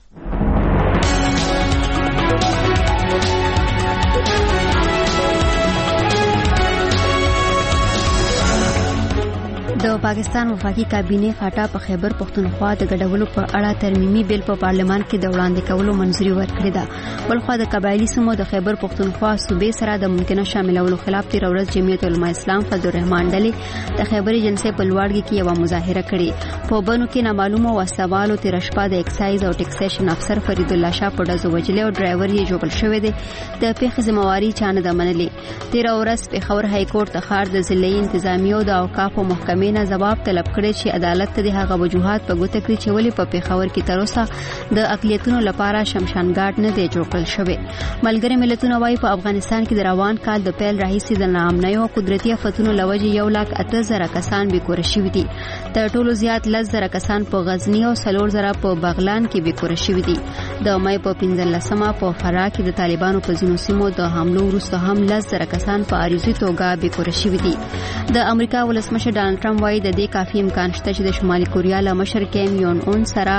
C: د پاکستان وفاقي کابینه خاټا په خیبر پختونخوا د ګډولو په اړه ترمیمي بیل په پارلمان کې د وړاندې کولو منځوري ورکړه ده. بلخو د قبایلی سیمو د خیبر پختونخوا صوبې سره د ممکنه شاملولو خلاف تیر ورځ جمعیت علماء اسلام فضل الرحمن ډلې د خیبر جلسې په لوړګي کې یو مظاهره کړې. په بنو کې نامعلومه وسوالو تیر شپه د اکسایز او ټیکسیشن افسر فرید الله شاه په ډزو وجلې او ډرایور یې جوړل شوی دی. د پیښې ذمہواری چانه د منلې. تیر ورځ پیښور های کورټ د خار د ضلعي انتظامیو د اوقاف محکمې نه جواب طلب کړی چې عدالت ته د هغه وجوهات په ګوته کړي چې ولې په پیښور کې تر اوسه د اقلیتونو لپاره شمشانګاټ نه دی جوړ کړل شوی. ملګری ملتونه وايي په افغانستان کې د روان کال د پیل راهیسې د ناامنۍ او قدرتي آفتونو لوجې یو لاک اته زره کسان بېکوره شوي دي. تر ټولو زیات لس زره کسان په غزنی او څلور زره په بغلان کې بېکوره شوي دي. د مای په پنځلسمه په فراه کې د طالبانو په ځینو سیمو د حملو وروسته هم لس زره کسان په عارضي توګه بېکوره شوي دي. د امریکا ولسمشر ډانلډ ټرمپ وايي د دې کافي امکان شته چې د شمالي کوریا له مشر کیم یون اون سره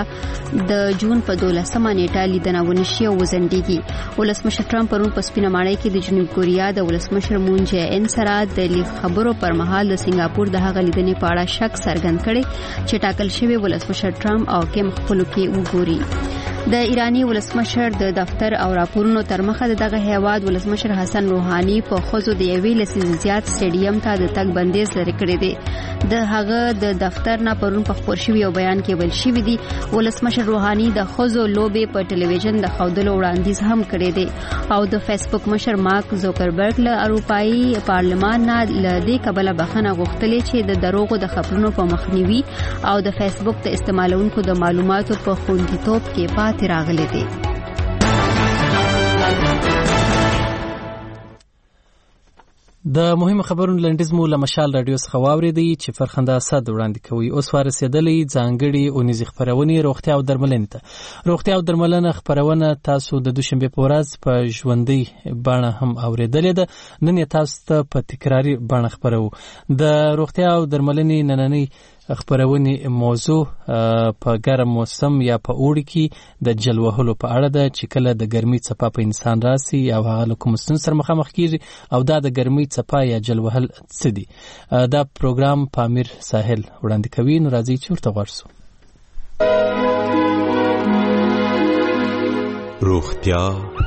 C: د جون په دولسمه نیټه لیدنه ونشي او وزندېږي. ولسمشر ټرمپ پرون په سپینه ماڼۍ کې د جنوبي کوریا د ولسمشر مون جې ان سره د لیک خبرو پر مهال د سنگاپور د هغه لیدنې په اړه شک څرګند کړي چې ټاکل شوی ولسمشر ټرمپ او کیم خپلو کې وګوري. د ایرانی ولسمشر د دفتر او راپورونو تر مخه دغه هیواد ولسمشر حسن روحانی په خوځو د یوې لسیزې زیات سټیډیم ته د تګ بندیز لري کړی دی. د هغه د دفتر نه پرون په خبر شوی او بیان کې ویل شوی دی ولسمشر روحانی د خوځو لوبې په ټلویزیون د خودلو وړاندیز هم کړی دی او د فیسبوک مشر مارک زوکربرګ له اروپאי پارلمان نه لدې قبل بخنه غوښتلې چې د دروغو د خبرونو په مخنیوي او د فیسبوک د استعمالونکو د معلوماتو په خوندیتوب کې پاتې راغلي دي.
A: د مهمه خبرونو لنډیز مو له مشال رادیو څخه واورېدی چې فرخنده اسد وړاندې کوي. اوس ورسېدلې ځانګړي اونیزې خپرونې روغتیا او درملنې ته. روغتیا او درملنه خپرونه تاسو د دوشنبه په ورځ په ژوندۍ بڼه هم اورېدلې ده. نن یې تاسو ته په تکراري بڼه خپرو. د روغتیا او درملنې نننۍ خبرونه موضوع په ګرم موسم یا په اوړي کې د جل وهلو په اړه ده چې کله د ګرمۍ څپه په انسان راسي او هغه له کوم ستونزې سره مخامخ کیږي او دا د ګرمۍ څپه یا جل وهل څه دي. دا پروګرام پامیر ساحل وړاندې کوي. نو راځي چې ورته ورسو.
Q: روغتیا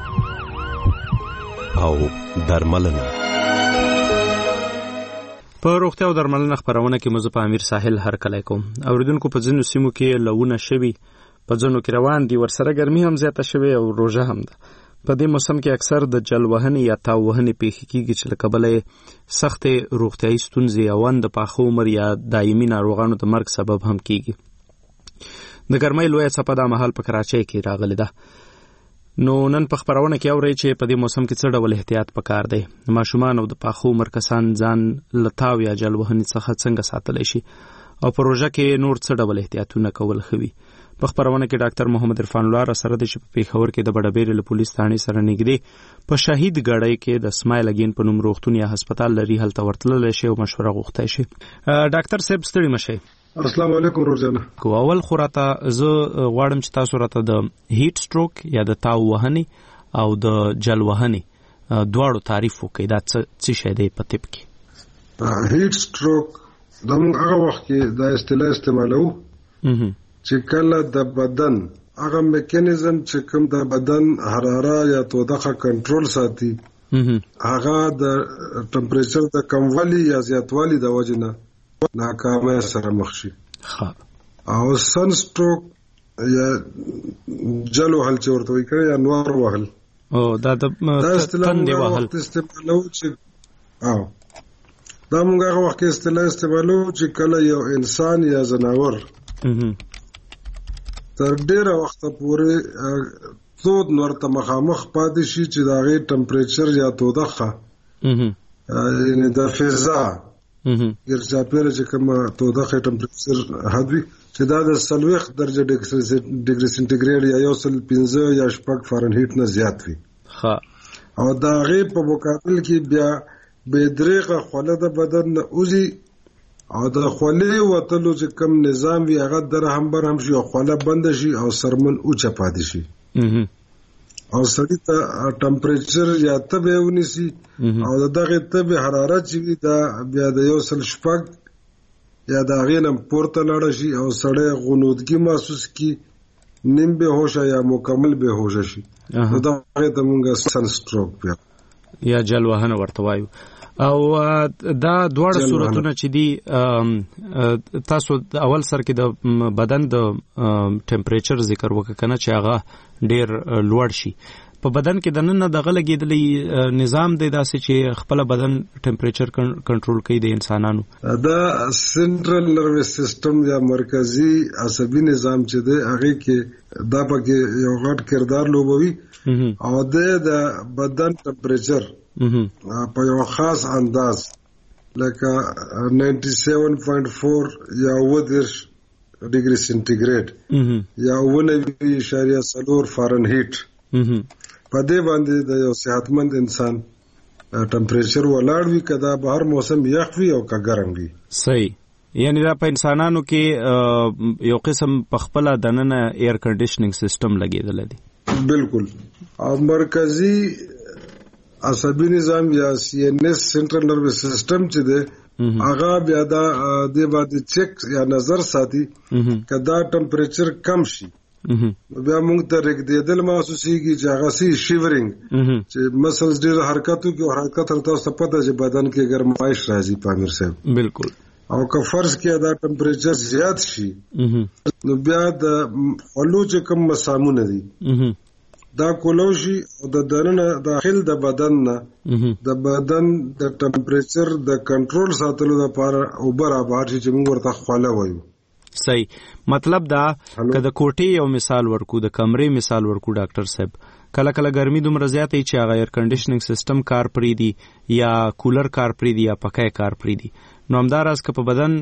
Q: او درملنه.
D: په روغتیا او درملنه خبرونه کې مزه په امیر ساحل هر کله کوم. اوریدونکو په ځینو سیمو کې لونه شوي، په ځینو کې روان دي، ورسره ګرمي هم زیاته شوي او روژه هم ده. په دې موسم کې اکثر د جل وهنې یا تاو وهنې پیښې کېږي چې له کبله سختې روغتیایي ستونزې او د پاخه عمر یا دایمي ناروغانو د مرګ سبب هم کېږي. د ګرمۍ لویه څپه دا مهال په کراچۍ کې راغلې ده. نو نن په خبرونه کې اورئ چې په دې موسم کې څه ډول احتیاط پکار دی. ماشومان او د پاخه عمر کسان ځان له تاو یا جل وهنې څخه څنګه ساتلی شي او په روژه کې نور څه ډول احتیاطونه کول ښه وي. په خبرونه کې ډاکټر محمد عرفان الله را سره د چې په پیښور کې د بډبېرې له پولیس تھانې سره نږدې په شهید ګاډۍ کې د اسماعیل اګین په نوم روغتون یا هسپتال لري، هلته ورتللی شي او مشوره غوښتی شي. ډاکټر صاحب ستړي مشئ.
F: السلام علیکم روزانه.
D: کو اول خو راته زه غواړم چې تاسو راته د هیټ سټروک یا د تاو وهنې او د جل وهنې دواړو تعریف وکړئ. دا څه شی دی په طب کې؟
F: هیټ سټروک د موږ هغه وخت کې دا اصطلاح استعمالو چې کله د بدن هغه میکانیزم چې کوم د بدن حراره یا تودوخه کنټرول ساتي هغه د ټمپریچر د کموالي یا زیاتوالي د وجې نه ناکامه سره مخ شي. او سن سټروک یا جل وهل چې ورته وایي کړه یا نور وهل
D: او دا د تندې وهل
F: استعمالو چې او دا موږ هغه وخت اصطلاح استعمالو چې کله یو انسان یا ځناور تر ډیره وخت پورې تود نور ته مخامخ پاتې شي چې د هغې ټمپریچر یا تودخه یعنې د فضا ګرچاپېره چې کومه تودخه ټمپریچر حد وي چې دا د څلوېښت درجه ډګري سنټیګریډ یا یو سل پنځه یا شپږ فارنهیټ نه زیات وي او د هغې په مقابل کې بیا بې دریغه خوله د بدن نه وځي او د خولې وتلو چې کوم نظام وي هغه در هم بر هم شي او خوله بنده شي او سرمن اوچه پاتې شي او سړي ته ټمپریچر یا تبې ونیسي او د دغې تبې حرارت چې وي دا بیا د یو سل شپږ یا د هغې نه پورته لاړه شي او سړی غنودګي محسوس کړي نیم بې هوشه یا مکمل بې هوشه شي نو دغې ته مونږ سن سټروک بیا
D: یا جل وهنه ورته وایو. او دا دواړه صورتونه چې دي تاسو اول سر کې د بدن د ټمپریچر ذکر وکړه کنه چې هغه ډیر لوړ شي په بدن کې د نن دغه لګیدلی نظام دی داسې چې خپل بدن ټمپریچر کنټرول کوي د انسانانو.
F: دا سنټرل نروس سیستم یا مرکزی عصبي نظام چې دی هغه کې دا پکې یو غټ کردار لوبوي او د بدن ټمپریچر په یو خاص انداز لکه نائنٹی سیون پوائنٹ فور یا ودرش ډیګري سنټیګریډ یا ونوي اشاریه څلور فارنهیټ په دې باندې د یو صحتمند انسان ټمپریچر ولاړ وي کدا بهر موسم یخ وي او کا ګرم وي.
D: صحیح، یعنی دا په انسانانو کې یو قسم په خپل دننه ایر کنډیشنینګ سیستم لګیدل دي.
F: بالکل. او مرکزی عصبي نظام یا سی این ایس سنټرل نروس سیستم چې دی هغه بیا دا د باندې چیک یا نظر ساتي کدا ټمپریچر کم شي بیا موږ ته رګدېدل محسوسېږي چې هغه سي شیورینګ چې مسلز ډېر حرکت کوي او حرکت تر تاسو پته چې بدن کې ګرمایش راځي پامیر صاحب.
D: بالکل.
F: او که فرض کې دا ټمپریچر زیات شي نو بیا د خلو چې کوم مسامونه دي دا کولوشي او د دننه داخل د بدن نه د بدن د ټمپریچر د کنټرول ساتلو لپاره او برابر شي چې موږ ورته خوله وایو.
D: صحیح، مطلب دا که د کوټې یو مثال ورکو د کمرې مثال ورکو ډاکټر صاحب کله کله ګرمي دومره زیاته چې هغه ایر کنډیشنینګ سیستم کار پریدي یا کولر کار پریدي یا پکای کار پریدي نو همداراز که په بدن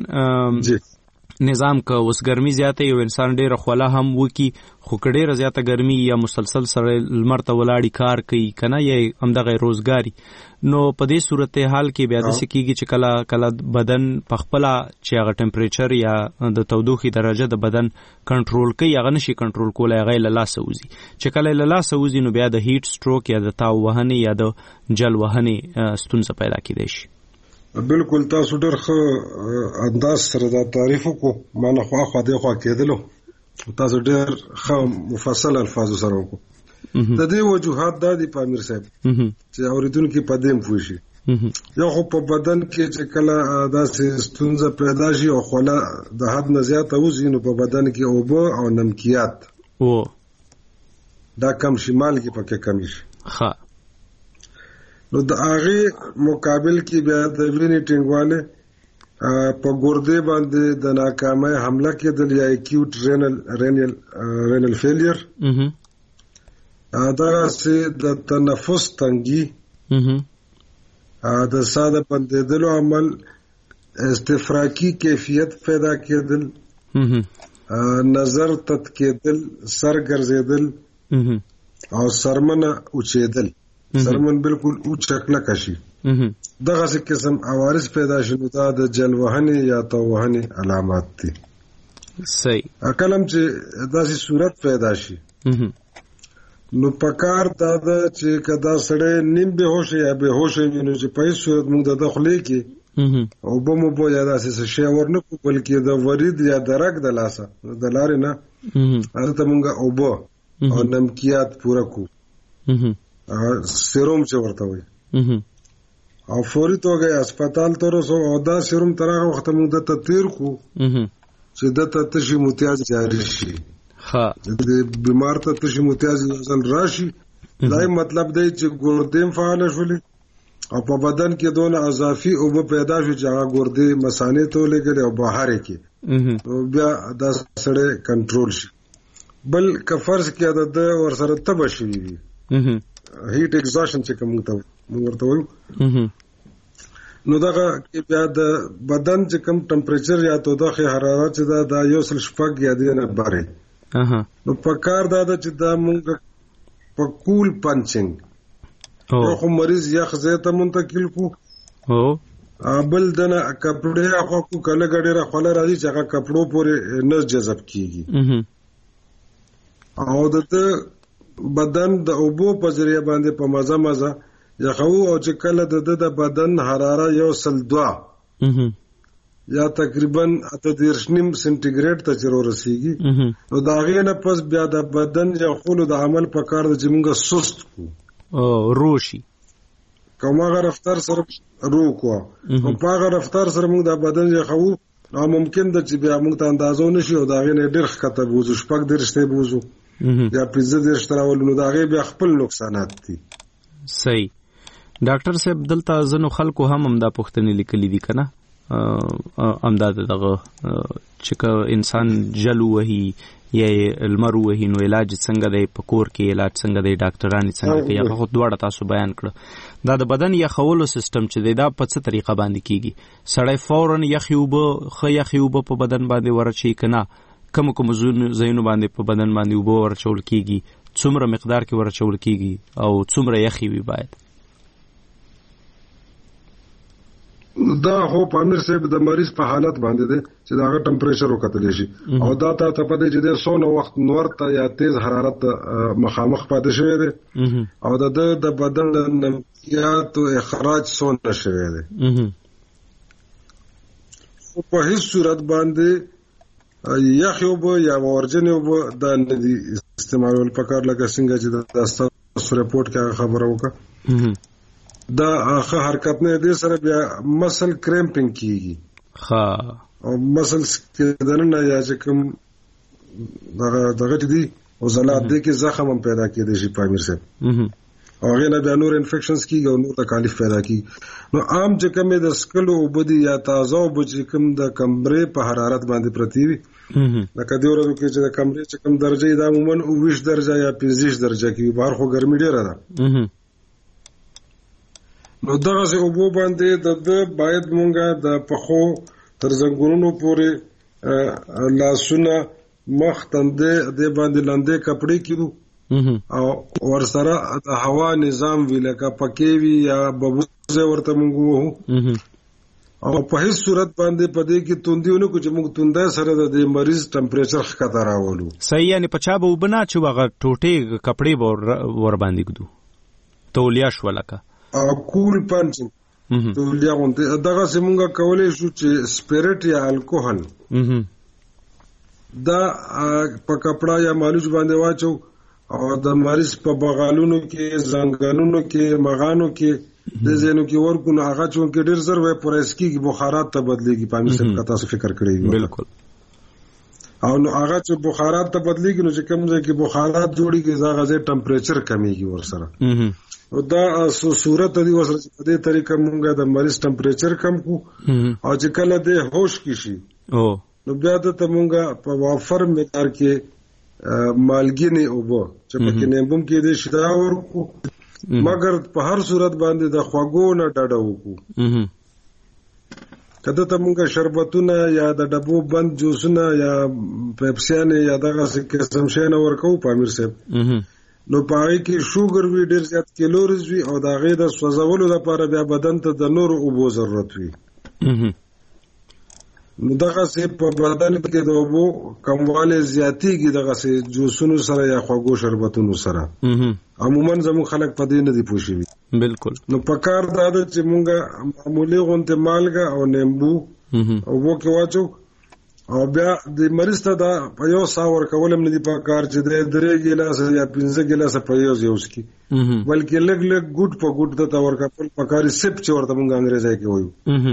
D: نظام که اوس ګرمي زیاته یو انسان ډېره خوله هم وکي خو که ډېره زیاته ګرمي یا مسلسل سره لمر ته ولاړی کار کوي که نه یا همدغه روزګاري نو په دې صورت حال کې بیا داسې کېږي چې کله کله بدن په خپله چې هغه ټمپریچر یا د تودوخې درجه د بدن کنټرول کوي هغه نشي کنټرول کولی هغه یې له لاسه وځي چې کله یې له لاسه وځي نو بیا د هیټ سټروک یا د تاو وهنې یا د جل وهنې ستونزه پیدا کېدی شي.
F: بالکل، تاسو ډېر ښه انداز سره دا تعریف وکړو ما نه خوا خوا دې خوا کېدلو تاسو ډېر ښه مفصل الفاظو سره وکړو. د دې وجوهات دا دي پامیر صاحب چې اورېدونکي په دې پوه شي. یو خو په بدن کې چې کله داسې ستونزه پیدا شي او خوله د حد نه زیاته وځي نو په بدن کې اوبه او نمکیات دا کم شي مالګې پکې کمی شي.
D: ښه،
F: نو د هغې مقابل کې بیا د وینې ټینګوالی په ګردې باندې د ناکامۍ حمله کېدل یا اکیوټ رینل رینل رینل فیلیر دغسې د تنفس تنګي د ساه د بندېدلو عمل استفراقي کیفیت پیدا کېدل نظر تت کېدل سر ګرځېدل او سرمنه اوچېدل سرمن بالکل اوچ کلکه شي دغسې قسم عوارض پیدا شي نو دا د جل وهنې یا تو وهنې علامات دي.
D: صحیح،
F: کلم چې داسې صورت پیدا شي نو پکار دا ده چې که دا سړی نیم بې هوشه یا بې هوشه وي نو چې په هېڅ صورت موږ د ده خولې کې اوبه موبه یا داسې څه شی ورنه کړو بلکې د ورید یا د رګ د لاسه د لارې نه هلته موږ اوبه او نمکیات پوره کړو سیروم چې ورته وایي او فوري توګه هسپتال ته ورسو او دا سیروم تر هغه وخته موږ دته تېر کړو چې دته تشي متیاز جاري شي.
D: ها
F: د بیمار ته تشي متیاز ځل راشي دا مطلب دی چې ګردې فعال شولې او په بدن کې دونه اضافي او پیدا شي چې هغه ګردې مسانې ته لګي او بهر کې نو بیا دا سره کنټرول شي. بل کفرز کې د ور سره تبه شي هیټ ایگزاشن چې کوم ته موږ ورته وایو نو دا کې بیا د بدن چې کوم ټمپریچر یا تودوخه حرارت چې دا د یو سل شپږ یا د نه باره اها نو په کار دا چې دا موږ په کول پنچینګ او خو مریض یخ زیته منتقل کو او بل دنه کپڑے خو کو کله غډه را خل راځي چې هغه کپړو پورې نه جذب کیږي او د بدن د اوبو په ذریعہ باندې په مزه مزه یخو او چې کله د د بدن حراره یو سل دوا یا تقریبا اته دیرش نیم سنټیګریډ ته چیرې ورسیږي نو دا غي نه پس بیا د بدن یا خلو د عمل په کار د جمونګه سست کو
D: او روشي
F: کومه رفتار سره رو کو او په رفتار سره موږ د بدن یا خو نو ممکن د چې بیا موږ ته اندازو نشي او دا غي نه ډېر خطر بوزو شپږ درشته بوزو یا پنځه درشته راول نو دا غي بیا خپل نقصانات دي.
D: صحیح ډاکټر صاحب دلته زنو خلکو هم همدا پوښتنې لیکلې دي کنه امدا دغه چې انسان جلو وهي یا المرو وهي نو علاج څنګه دی په کور کې علاج څنګه دی ډاکټرانو څنګه کوي هغه خو دواړه تاسو بیان کړ دا د بدن یا خولو سیستم چې دی دا په څه طریقه باندې کیږي سړی فورن یخیوب خ یخیوب په بدن باندې ورچی کنه کوم کوم زینو باندې په بدن باندې وبو ورچول کیږي څومره مقدار کې ورچول کیږي او څومره یخی وي باید
F: دا خو په امیر صاحب د مریض په حالت باندې دی چې دا غو ټمپریچر وکتل شي او دا ته ته پدې چې د سونه وخت نور ته یا تیز حرارت مخامخ پاتې شوی دی او د د بدن د نمکیات او اخراج سونه شوی دی په هیڅ صورت باندې یخیوب یا ورجنوب د ندي استعمال پکار لکه څنګه چې د تاسو رپورت کې خبره وکړه دا اخه حرکت نه دي سره بیا مسل کرامپینګ کیږي ها او مسل کې دنه یا چې کوم دغه دغه دي او زلات دي کې زخم هم پیدا کېدي شي په امیر صاحب او غینه بیا نور انفیکشنز کیږي او نور تکالیف پیدا کیږي نو عام چې کوم د سکلو وبدي یا تازه وب چې کوم د کمرې په حرارت باندې پرتی وي لکه دی ورو کې چې د کمرې چې کوم درجه دا عموما اوویش درجه یا پنځه درجه کې بهر خو ګرمي ډیره ده نو دغه سه اوبو باندې د باید مونږه د پخو تر زنګونو پورې لاسونه مخ تندې د باندې لاندې کپڑے کیدو او ور سره د هوا نظام وی لکه پکې وی یا ببوزه ورته مونږ او په هیڅ صورت باندې پدې کې توندیونه کو چې مونږ توندای سره د مریض ټمپریچر ښکته راولو.
D: صحیح یعنی پچا به وبنا چې هغه ټوټه کپڑے ور باندې کېدو تولیا شو لکه
F: او کول پنچینګ تولیا غونډه دغه سیمونګه کولای شو چې سپیرټ یا الکوهل دا په کپڑا یا مالوج باندې واچو او د مریض په بغالونو کې زنګانونو کې مغانو کې د زینو کې ورکو نه هغه چون کې ډیر زر وې پرسکی کې بخارات ته بدليږي په مثال کا تاسو فکر کړئ
D: بالکل
F: او نو هغه چې بخارات ته بدليږي نو چې کوم ځای کې بخارات جوړيږي دا غزه ټمپریچر کمیږي ورسره او دا صورت دی ورسره په دې طریقه مونږه د مریض ټمپریچر کم کو او چې کله د هوش کې شي او نو بیا د مونږه په وافر مقدار کې مالګینه او بو چې په کې نیمبوم کې دې شدا ورکو مګر په هر صورت باندې د خواګو نه ډډه وکړو کله ته مونږه شربتونه یا د ډبو بند جوسونه یا پیپسیانه یا دغه څه قسم شي نه ورکو په امیر صاحب نو پای کې شوګر وی ډیر زیات کیلوریز وی او دا غي د سوځولو لپاره بیا بدن ته د نور اوبو ضرورت وی نو دغه څه په بدن کې د اوبو کمواله زیاتیږي دغه څه جوسونو سره یا خوږو شربتونو سره عموما زمو خلک په دې نه دی پوښي
D: بالکل
F: نو پکار دا چې مونږه معمولی غونته مالګه او نیمبو او وو کې واچو او بیا د مریض ته دا په یو ساور کولم نه دی پکار چې د درې ګلاس یا پنځه ګلاس په یو یوز کی بلکې لګ لګ ګډ په ګډ د تور کپل پکاري سپ چې ورته مونږ انګريزي کې وایو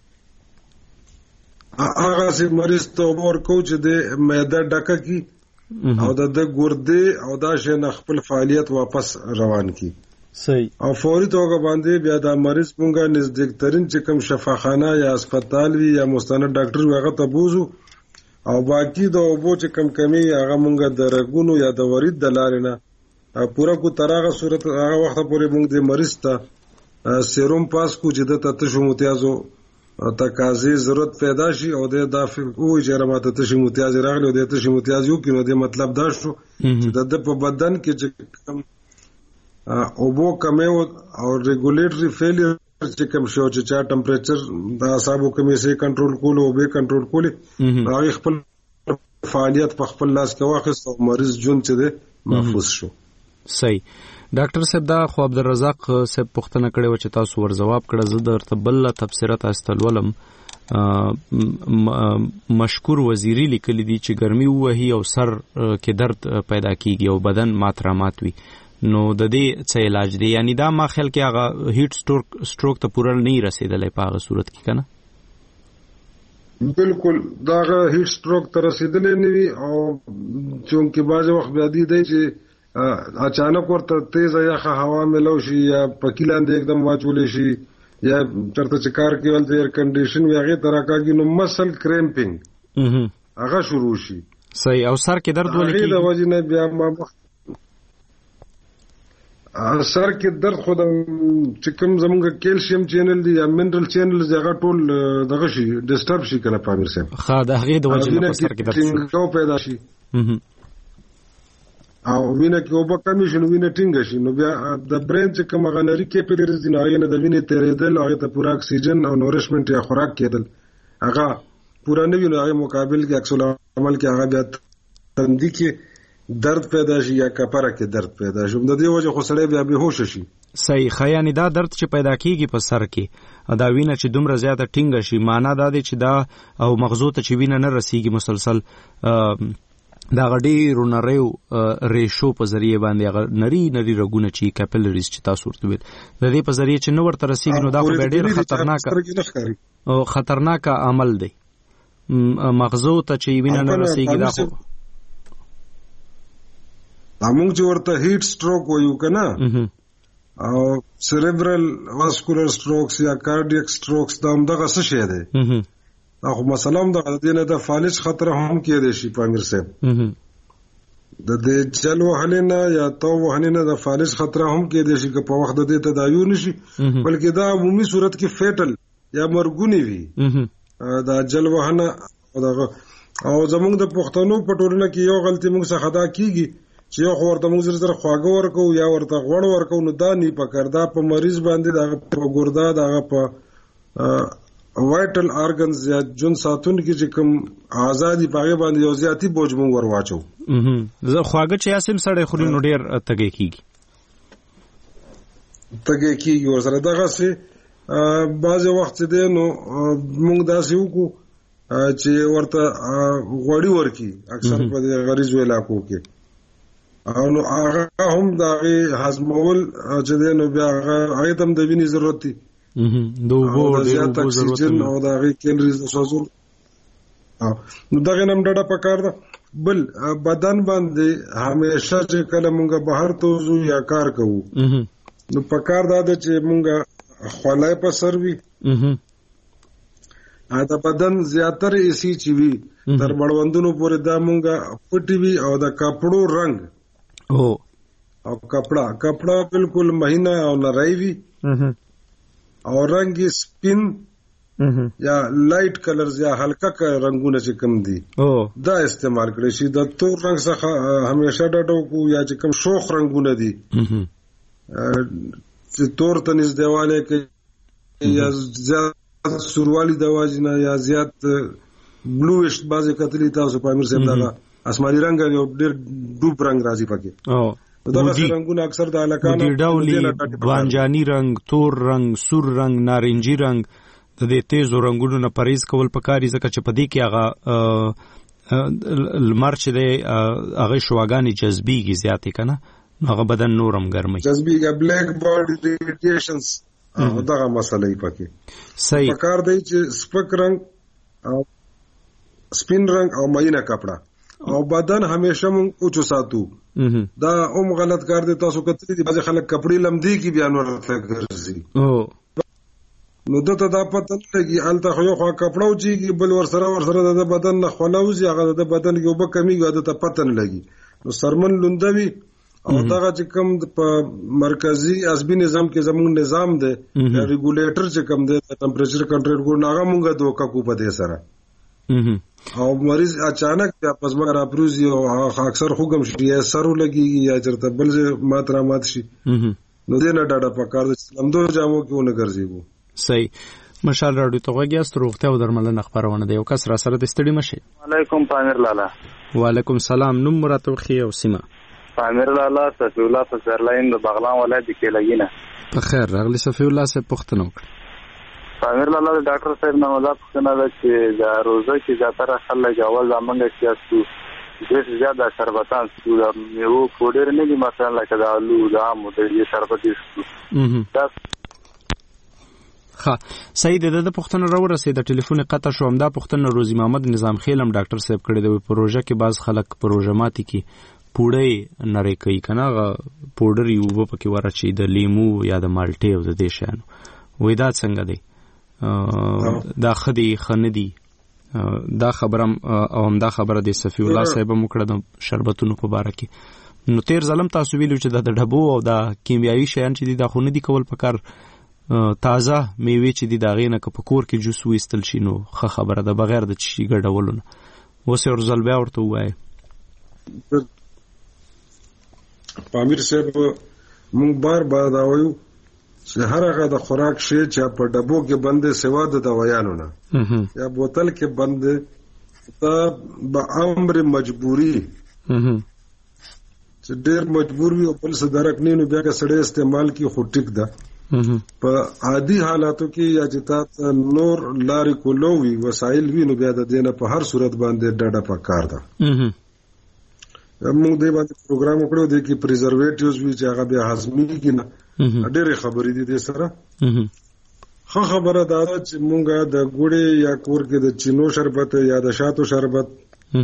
F: هغه سي مریض ته ور کو چې د معده ډکه کی او د ګردې او دا شی نه خپل فعالیت واپس روان کی
A: صحیح
F: او فوري توګه باندې بیا دا مریض مونږه نزدیکترین چې کوم شفاخانه یا هسپتال وي یا مستند ډاکټر وي هغه ته بوزو او باقی د اوبو چې کم کمی هغه مونږه د رګونو یا د ورید د لارې نه پوره کو تراغه صورت هغه وخت پورې مونږ د مریض ته سیروم پاس کو چې د تتشو متیازو تقاضي ضرورت پیدا شي او د دافع او اجاره ماته تشو متیاز راغلی او د تشو متیازو کې نو د مطلب دا شو چې د په بدن کې چې کم اوبو کمی او ریګولیټری فیلیر چې کوم شو چې چا ټمپریچر د اعصابو کمی سي کنټرول کول او به کنټرول کول هغه خپل فعالیت په خپل لاس کې واخیست او مریض جون چې ده محفوظ شو.
G: صحیح ډاکټر صاحب دا خو عبدالرزاق صاحب پوښتنه کړې و چې تاسو ور جواب کړه زه درته بل تفسیره تاسو ولم مشکور وزیری لیکلی دی چې ګرمي وهي او سر کې درد پیدا کیږي او بدن ماترامات وي نو د دې څه علاج دی یعنی دا ما خیال کې هغه هیټ سټروک سټروک ته پوره نه رسیدلې په هغه صورت کې کنه
F: بالکل دا هیټ سټروک ته رسیدلې نه وي او چونکه باز وخت بیا دی چې اچانک ورته تیز یخه هوا ملو شي یا پکیلاندې एकदम واچولې شي یا چرته چې کار کې ول ایر کنډیشن وي هغه تراکاږي نو مسل کریمپینګ هغه شروع شي.
G: صحیح او سر کې درد ولې
F: کیږي د وجه نه بیا ما سر کې درد خو د چې کوم زمونږ کیلشیم چینل دی یا منرل چینل هغه ټول دغه شي ډیسټرب شي کنه پامیر سم
G: خا د هغه د وجه نه سر کې درد
F: شو پیدا شي او وینه کې اوبه کمی شي نو وینه ټینګ شي نو بیا د برین چې کوم غنری کیپیلریز دی نو هغه د وینې تیرېدل هغه ته پورا اکسیجن او نورشمنت یا خوراک کېدل هغه پورا نه ویني هغه مقابل کې عکس العمل کې هغه بیا تندې کې درد پیدا شي یا کپره کې درد پیدا شي د دې وجه خو سړی بیا به هوش شي.
G: صحیح خیاني دا درد چې پیدا کیږي په سر کې دا وینه چې دومره زیاته ټینګ شي معنا دا دی چې دا او مغزو ته چې وینه نه رسیږي مسلسل دا غډي رونریو ریشو په ذریعہ باندې هغه نری نری رګونه چې کیپیلریز چې تاسو ورته ویل د دې په ذریعہ چې نو ورته رسیږي نو دا خو ډېر خطرناک او خطرناک عمل دی مغزو ته چې وینه نه رسیږي دا خو
F: موږ چې ورته هیټ سټروک وایو کنه او سریبرل واسکولر سټروکس یا کارډیک سټروکس دا هم دغه څه شی دی دا خو مثلا هم د دې نه د فالج خطر هم کېدای شي پامیر صاحب د دې چل وهنه یا تو وهنه د فالج خطر هم کېدای شي که په وخت د دې تداوی نشي بلکې دا عمومي صورت کې فیټل یا مرګونی وي دا جل وهنه او زموږ د پښتنو په ټولنه کې یو غلطي موږ څخه دا کیږي چې یو ورته موږ زر زر خواږه ورکو یا ورته غوړ ورکو نو دا نه پکړ دا په مریض باندې دا په ګردا دا په وایټل ارګنز یا جون ساتون کې چې کوم آزادي پاګه باندې یو زیاتی بوج مونږ ور واچو
G: زه خواږه چې اسیم سړی خوري نو ډیر تګي کیږي
F: تګي کیږي ور سره دغه سي بعض وخت دی نو مونږ داسې وکړو چې ورته غوړی ورکی اکثر په غریز علاقو کې او نو هغه هم دغه هضمول چې دی نو بیا هغه تم د وینې ضرورت دی
G: د اوبو د
F: ضرورت او دغه کیلریز د سوزول نو دغه نم ډډه پکار ده بل بدن باندې همیشه چې کله مونږه بهر ته وزو یا کار کوو نو پکار ده چې مونږه خولای په سر وي ا د بدن زیاتره اسی چی وی تر بړوندونو پورې دا مونږه پټي وی او د کپړو رنگ
G: او
F: او کپڑا کپڑا بالکل مہینہ او نرائی وی او رنگ سپین یا لائٹ کلرز یا ہلکا رنگونه چې کم دي دا استعمال کړی شي د تور رنگ څخه همیشه ډډو کو یا چې کم شوخ رنگونه دي چې تور تنیز دیواله کې یا زیات سوروالی دواجنه یا زیات بلویش بازه کتلی تاسو په امیر صاحب دا اسماني رنگ یو ډېر ډوب رنگ راځي پکې
G: او
F: دا څه رنگونه اکثر د علاقانو
G: د ډاولي بانجاني رنگ تور رنگ سور رنگ نارنجي رنگ د دې تیزو رنگونو نه پرهیز کول پکاري ځکه چې په دې کې هغه لمر چې دی هغه شواګانې جذبيږي زیاتې کنه هغه بدن نورم ګرمي
F: جذبيږي بلیک باډي ریډیشنز دغه مسله پکې
G: صحیح
F: پکار دی چې سپک رنگ او سپین رنگ او مینه کپڑا او بدن همیشه مونږ اوچو ساتو. دا هم غلط کار دی. تاسو کتلی دي بعض خلک کپڑے لمدي کی بیا نور ته ګرځي نو دته دا پته لګي الته خو یو خوا کپڑا وچیږي بل ور سره ور سره د بدن نه خلاوزي هغه د بدن کې وب کمیږي د پته نه لګي نو سرمن لوندوي او دا چې کوم په مرکزی عصبي نظام کې زموږ نظام دی ریګولیټر چې کوم دی ټمپریچر کنټرول کوي هغه مونږه دوکا کو په دې سره او مریض اچانک بیا پزما را پروزي او اکثر خوګم شي یا سر لګي یا چرته بل ځای ماترا مات شي نو دې نه ډاډه پکار دي لمدو جامو کې ونه ګرځي.
G: صحیح. مشال راډیو ته غوږیاست روغتیا او درملنه خبرونه ده. یو کس را سره د ستړي مشه.
H: وعلیکم پامیر لالا.
G: وعلیکم سلام. نوم مراتب خي او سیمه.
H: پامیر لالا صفی الله فسرلاین د بغلان ولایت کې لګینه.
G: په خیر راغلی صفی الله سے پښتنو.
H: پامیر لالا د ډاکټر صاحب نه مزه پښتنه ده چې دا روزه کې زیاتره خلک اول ځامنګ کیاسو ډېر زیاده شربتان سو دا میو پودر نه دي مثلا لکه دا آلو دا مو د دې شربت دي. دا
G: ها صحیح ده. د پښتنو راو رسید د ټلیفون قطع شو. هم دا پښتنو روزي محمد نظام خیلم ډاکټر صاحب کړی د پروژه کې باز خلک پروژه ماتي کې پوډې نری کوي کنه پودر یو په کې ورچی د لیمو یا د مالټې او د دې شانو وې دا څنګه دی دا خدي خندي دا خبرم او هم دا خبره د صفی الله صاحب مکړه د شربتونو په باره کې نو تیر ظلم تاسو ویلو چې د ډبو او د کیمیاوي شیان چې د خونه دي کول پکار تازه میوه چې د داغې نه په کور کې جوس وېستل شي نو ښه خبره ده بغیر د چی ګډولونه. اوس یې ورزل بیا ورته ووایي.
F: پامیر صاحب مونږ بار بار دا وایو چې هر هغه د خوراک شی چې په ډبو کې بندې سوا د دوايانو نه یا بوتل کې بندې دا به امر مجبوری چې ډېر مجبور وي او بل څه درک نه نو بیا که سړی استعمال کی خو ټیک ده. په عادي حالاتو کې یا چې تاسو نور لارې کولوي وسایل وي نو بیا د دې نه په هر صورت باندې ډاډه پکار ده. موږ دې باندې پروګرام وکړو د کې پریزرویټیوز وی چې هغه بیا هضمي کې نه ډېرې خبرې دي د سره. خو خبره دا ده چې موږ د ګوړې یا کور کې د چینو شربت یا د شاتو شربت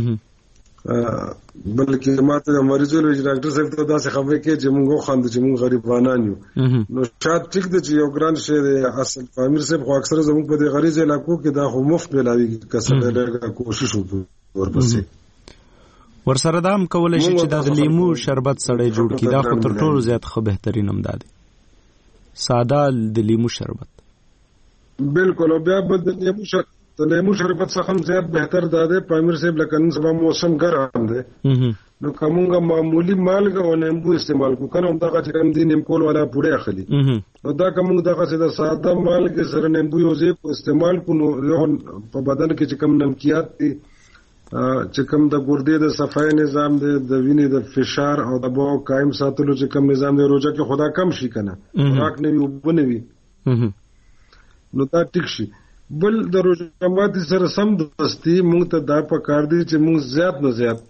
F: بلکې ماته د مریضو له ډاکټر صاحب ته داسې خبرې کې چې موږ خوند چې موږ غریبانان یو نو شات ټیک د چې یو ګران شی دی اصل پامیر صاحب خو اکثر زموږ په دې غریب علاقو کې دا خو مفت ملاوي کسب لږه کوشش وکړو ورپسې
G: ورسره دا هم کولای شي چې د لیمو شربت سړی جوړ کړي دا خو تر ټولو زیات خو بهترین هم ده ساده د لیمو شربت.
F: بالکل او بیا به د لیمو شربت د لیمو شربت څخه هم زیات بهتر ده پامیر صاحب لکه نن سبا موسم ګرم دی نو کومه معمولی مالګه او لیمو استعمال کو کنه دا چې کوم دي نیم کول ولا پوره اخلي نو دا کومه دا چې ساده مالګه سره لیمو یو ځای استعمال کو نو په بدن کې چې کوم نمکیات دي چې کوم د ګردې د صفای نظام دی د وینې د فشار او د بو قائم ساتلو چې کوم نظام دی روزه کې خدا کم شي کنه راک نه وي وبنوي نو دا ټیک شي. بل د روزه ماتي سره سم دستی مونږ ته دا پکار دي چې مونږ زیات نه زیات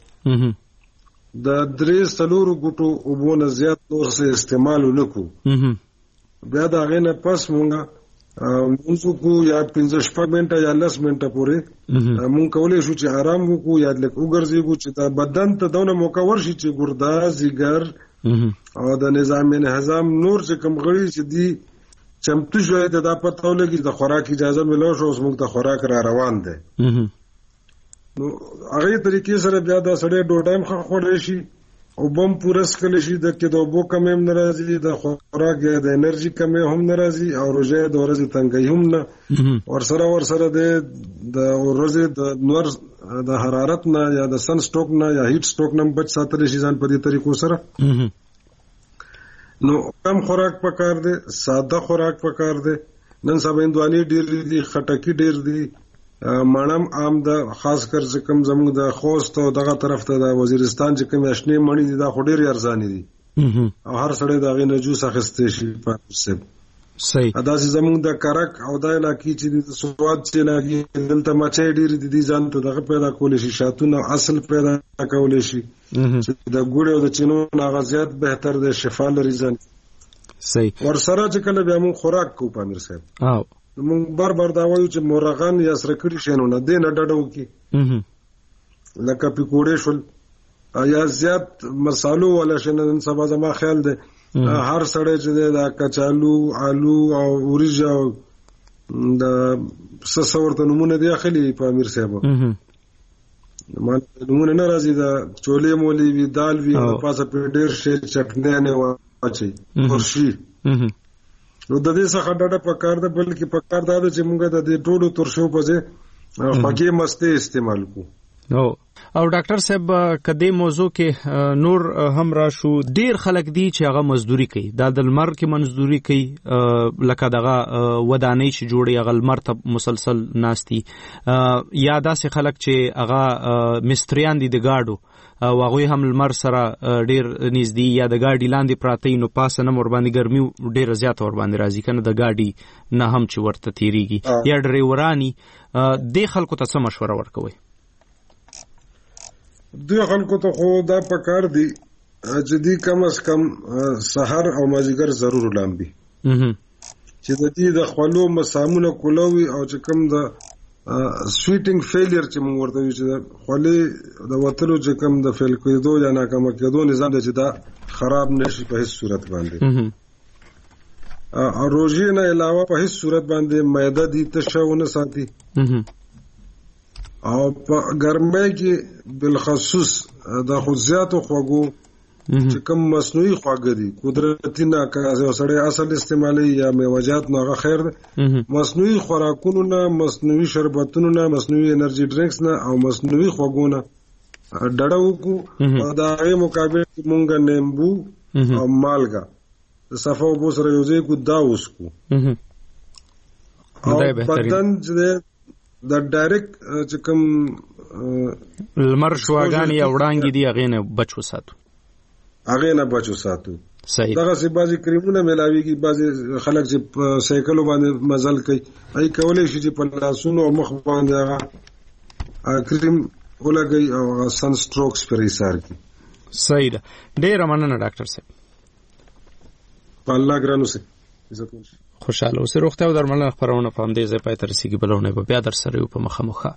F: د درې سلورو ګټو او بونه زیات نور څه استعمال وکړو. بیا دا غینه پس مونږه مونږ کو یا پنځه شپږ منټه یا لس منټه پورې مونږ کولای شو چې آرام وکړو یا لکه وګرځېږو چې دا بدن ته دونه موقع ورشي چې ګرده زیګر او د نظام هضم نور چې کوم غړي چې دی چمتو شوی ته دا پته ولګي د خوراک اجازه ملو شو اوس موږ ته خوراک را روان دی نو هغه طریقې سره بیا دا سړی ډو ټایم خو خوړی شي او بم پورس کلی شي د کې د بو کم هم ناراضي د خوراک د انرژي کم هم ناراضي او روزه د ورځې تنګي هم نه ور سره ور سره د ورځې د نور د حرارت نه یا د سن سټوک نه یا هیټ سټوک نه بچ ساتل شي ځان په دې طریقو سره. نو کم خوراک پکار دی ساده خوراک پکار دی. نن سبا هندواني ډیر دي خټکی ډیر دي مانم عام د خاص کر چې کوم زموږ د خوست او دغه طرف ته د وزیرستان چې کوم آشنی مڼې دي دا خو ډیر ارزانه دي او هر سړی دا غي نه جوس اخیسته شي په سب
G: صحیح
F: ادا چې زموږ د کرک او د علاقې چې د سواد چې لاګي دلته مچې ډیر دي ځان ته دغه پیدا کول شي شاتونه اصل پیدا کول شي چې د ګوړې او د چینو ناغزيات بهتر د شفا لري ځان
G: صحیح
F: ور سره چې کله بیا موږ خوراک کو پامیر صاحب
G: او
F: موږ بار بار دا وایو چې مورغان یا سره کړي شنو نه دین ډډو کی لکه پکوړې شول یا زیات مسالو ولا شنه نن سبا زما خیال دی هر سړی چې دا کچالو آلو او اوریج او د سسورته نمونه دی اخلي په امیر صاحب ما نمونه نه راځي دا چولې مولې وی دال وی په پاسه په ډیر شي چټنه نه واچي ورشي نو د دې څخه ډډه پکار ده بلکې پکار ده چې موږ د دې ټولو ترشو په ځای خوږې مسته استعمال کو
G: نو او ډاکټر صاحب کدی موضوع کې نور هم راشو ډیر خلک دي چې هغه مزدوري کوي دا د لمر کې مزدوري کوي لکه دغه ودانۍ چې جوړي هغه لمر ته مسلسل ناشتي یا داسې خلک چې هغه مستریان دي د گاډو او هغه هم لمر سره ډیر نږدې یا د گاډي لاندې پراته نو پاسه نه ور باندې ګرمي ډیر زیات ور باندې راځي کنه د گاډي نه هم چې ورته تیریږي یا ډرایورانی د خلکو ته څه مشوره ورکوي
F: دوی خلکو ته خو دا پکار دي چې دی کم از کم سحر او مازیګر ضرور لامبي چې د دې د خپلو مسامونه کولوي او چې کم د سویټینګ فیلیر چې موږ ورته وی چې د خپلې د وتلو چې کم د فیل کېدو یا ناکام کېدو نظام دی چې دا خراب نشي په هیڅ صورت باندې او روزي نه علاوه په هیڅ صورت باندې معده دي تشونه ساتي او په ګرمۍ کې بالخصوص د خوځاتو خواږو چې کوم مصنوعي خواږه دي قدرتي نه کړه سړی اصل استعمالي یا میوجات نه غو خیر مصنوعي خوراکونو نه مصنوعي شربتونو نه مصنوعي انرژي ډرینکس نه او مصنوعي خواږو نه ډډه وکړو او دا غي مقابل مونږه نیمبو او مالګه صفه وبو سره یو ځای کو دا وسکو او بدن چې د ډایرکټ چې کوم
G: لمر شواګانی او وړانګې دی هغه نه بچو ساتو
F: هغه نه بچو ساتو
G: صحیح
F: دغه سی بازي کریمونه ملاويږي بازي خلک چې سایکل باندې مزل کوي ای کولای شي چې په لاسونو او مخ باندې هغه کریم ولګي او سن سټروکس پرې سار کی
G: صحیح ده ډیر مننه ډاکټر صاحب
F: په الله ګرانو سي عزت
G: خوشاله اوسه روغتیا او درملنه خبرونه په همدې ځای پای ته رسیدي بلونه به بیا در سره یو په مخامخه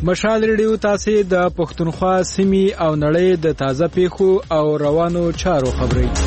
I: مشال ریډیو تاسو د پښتونخوا سیمې او نړۍ د تازه پیښو او روانو چارو خبري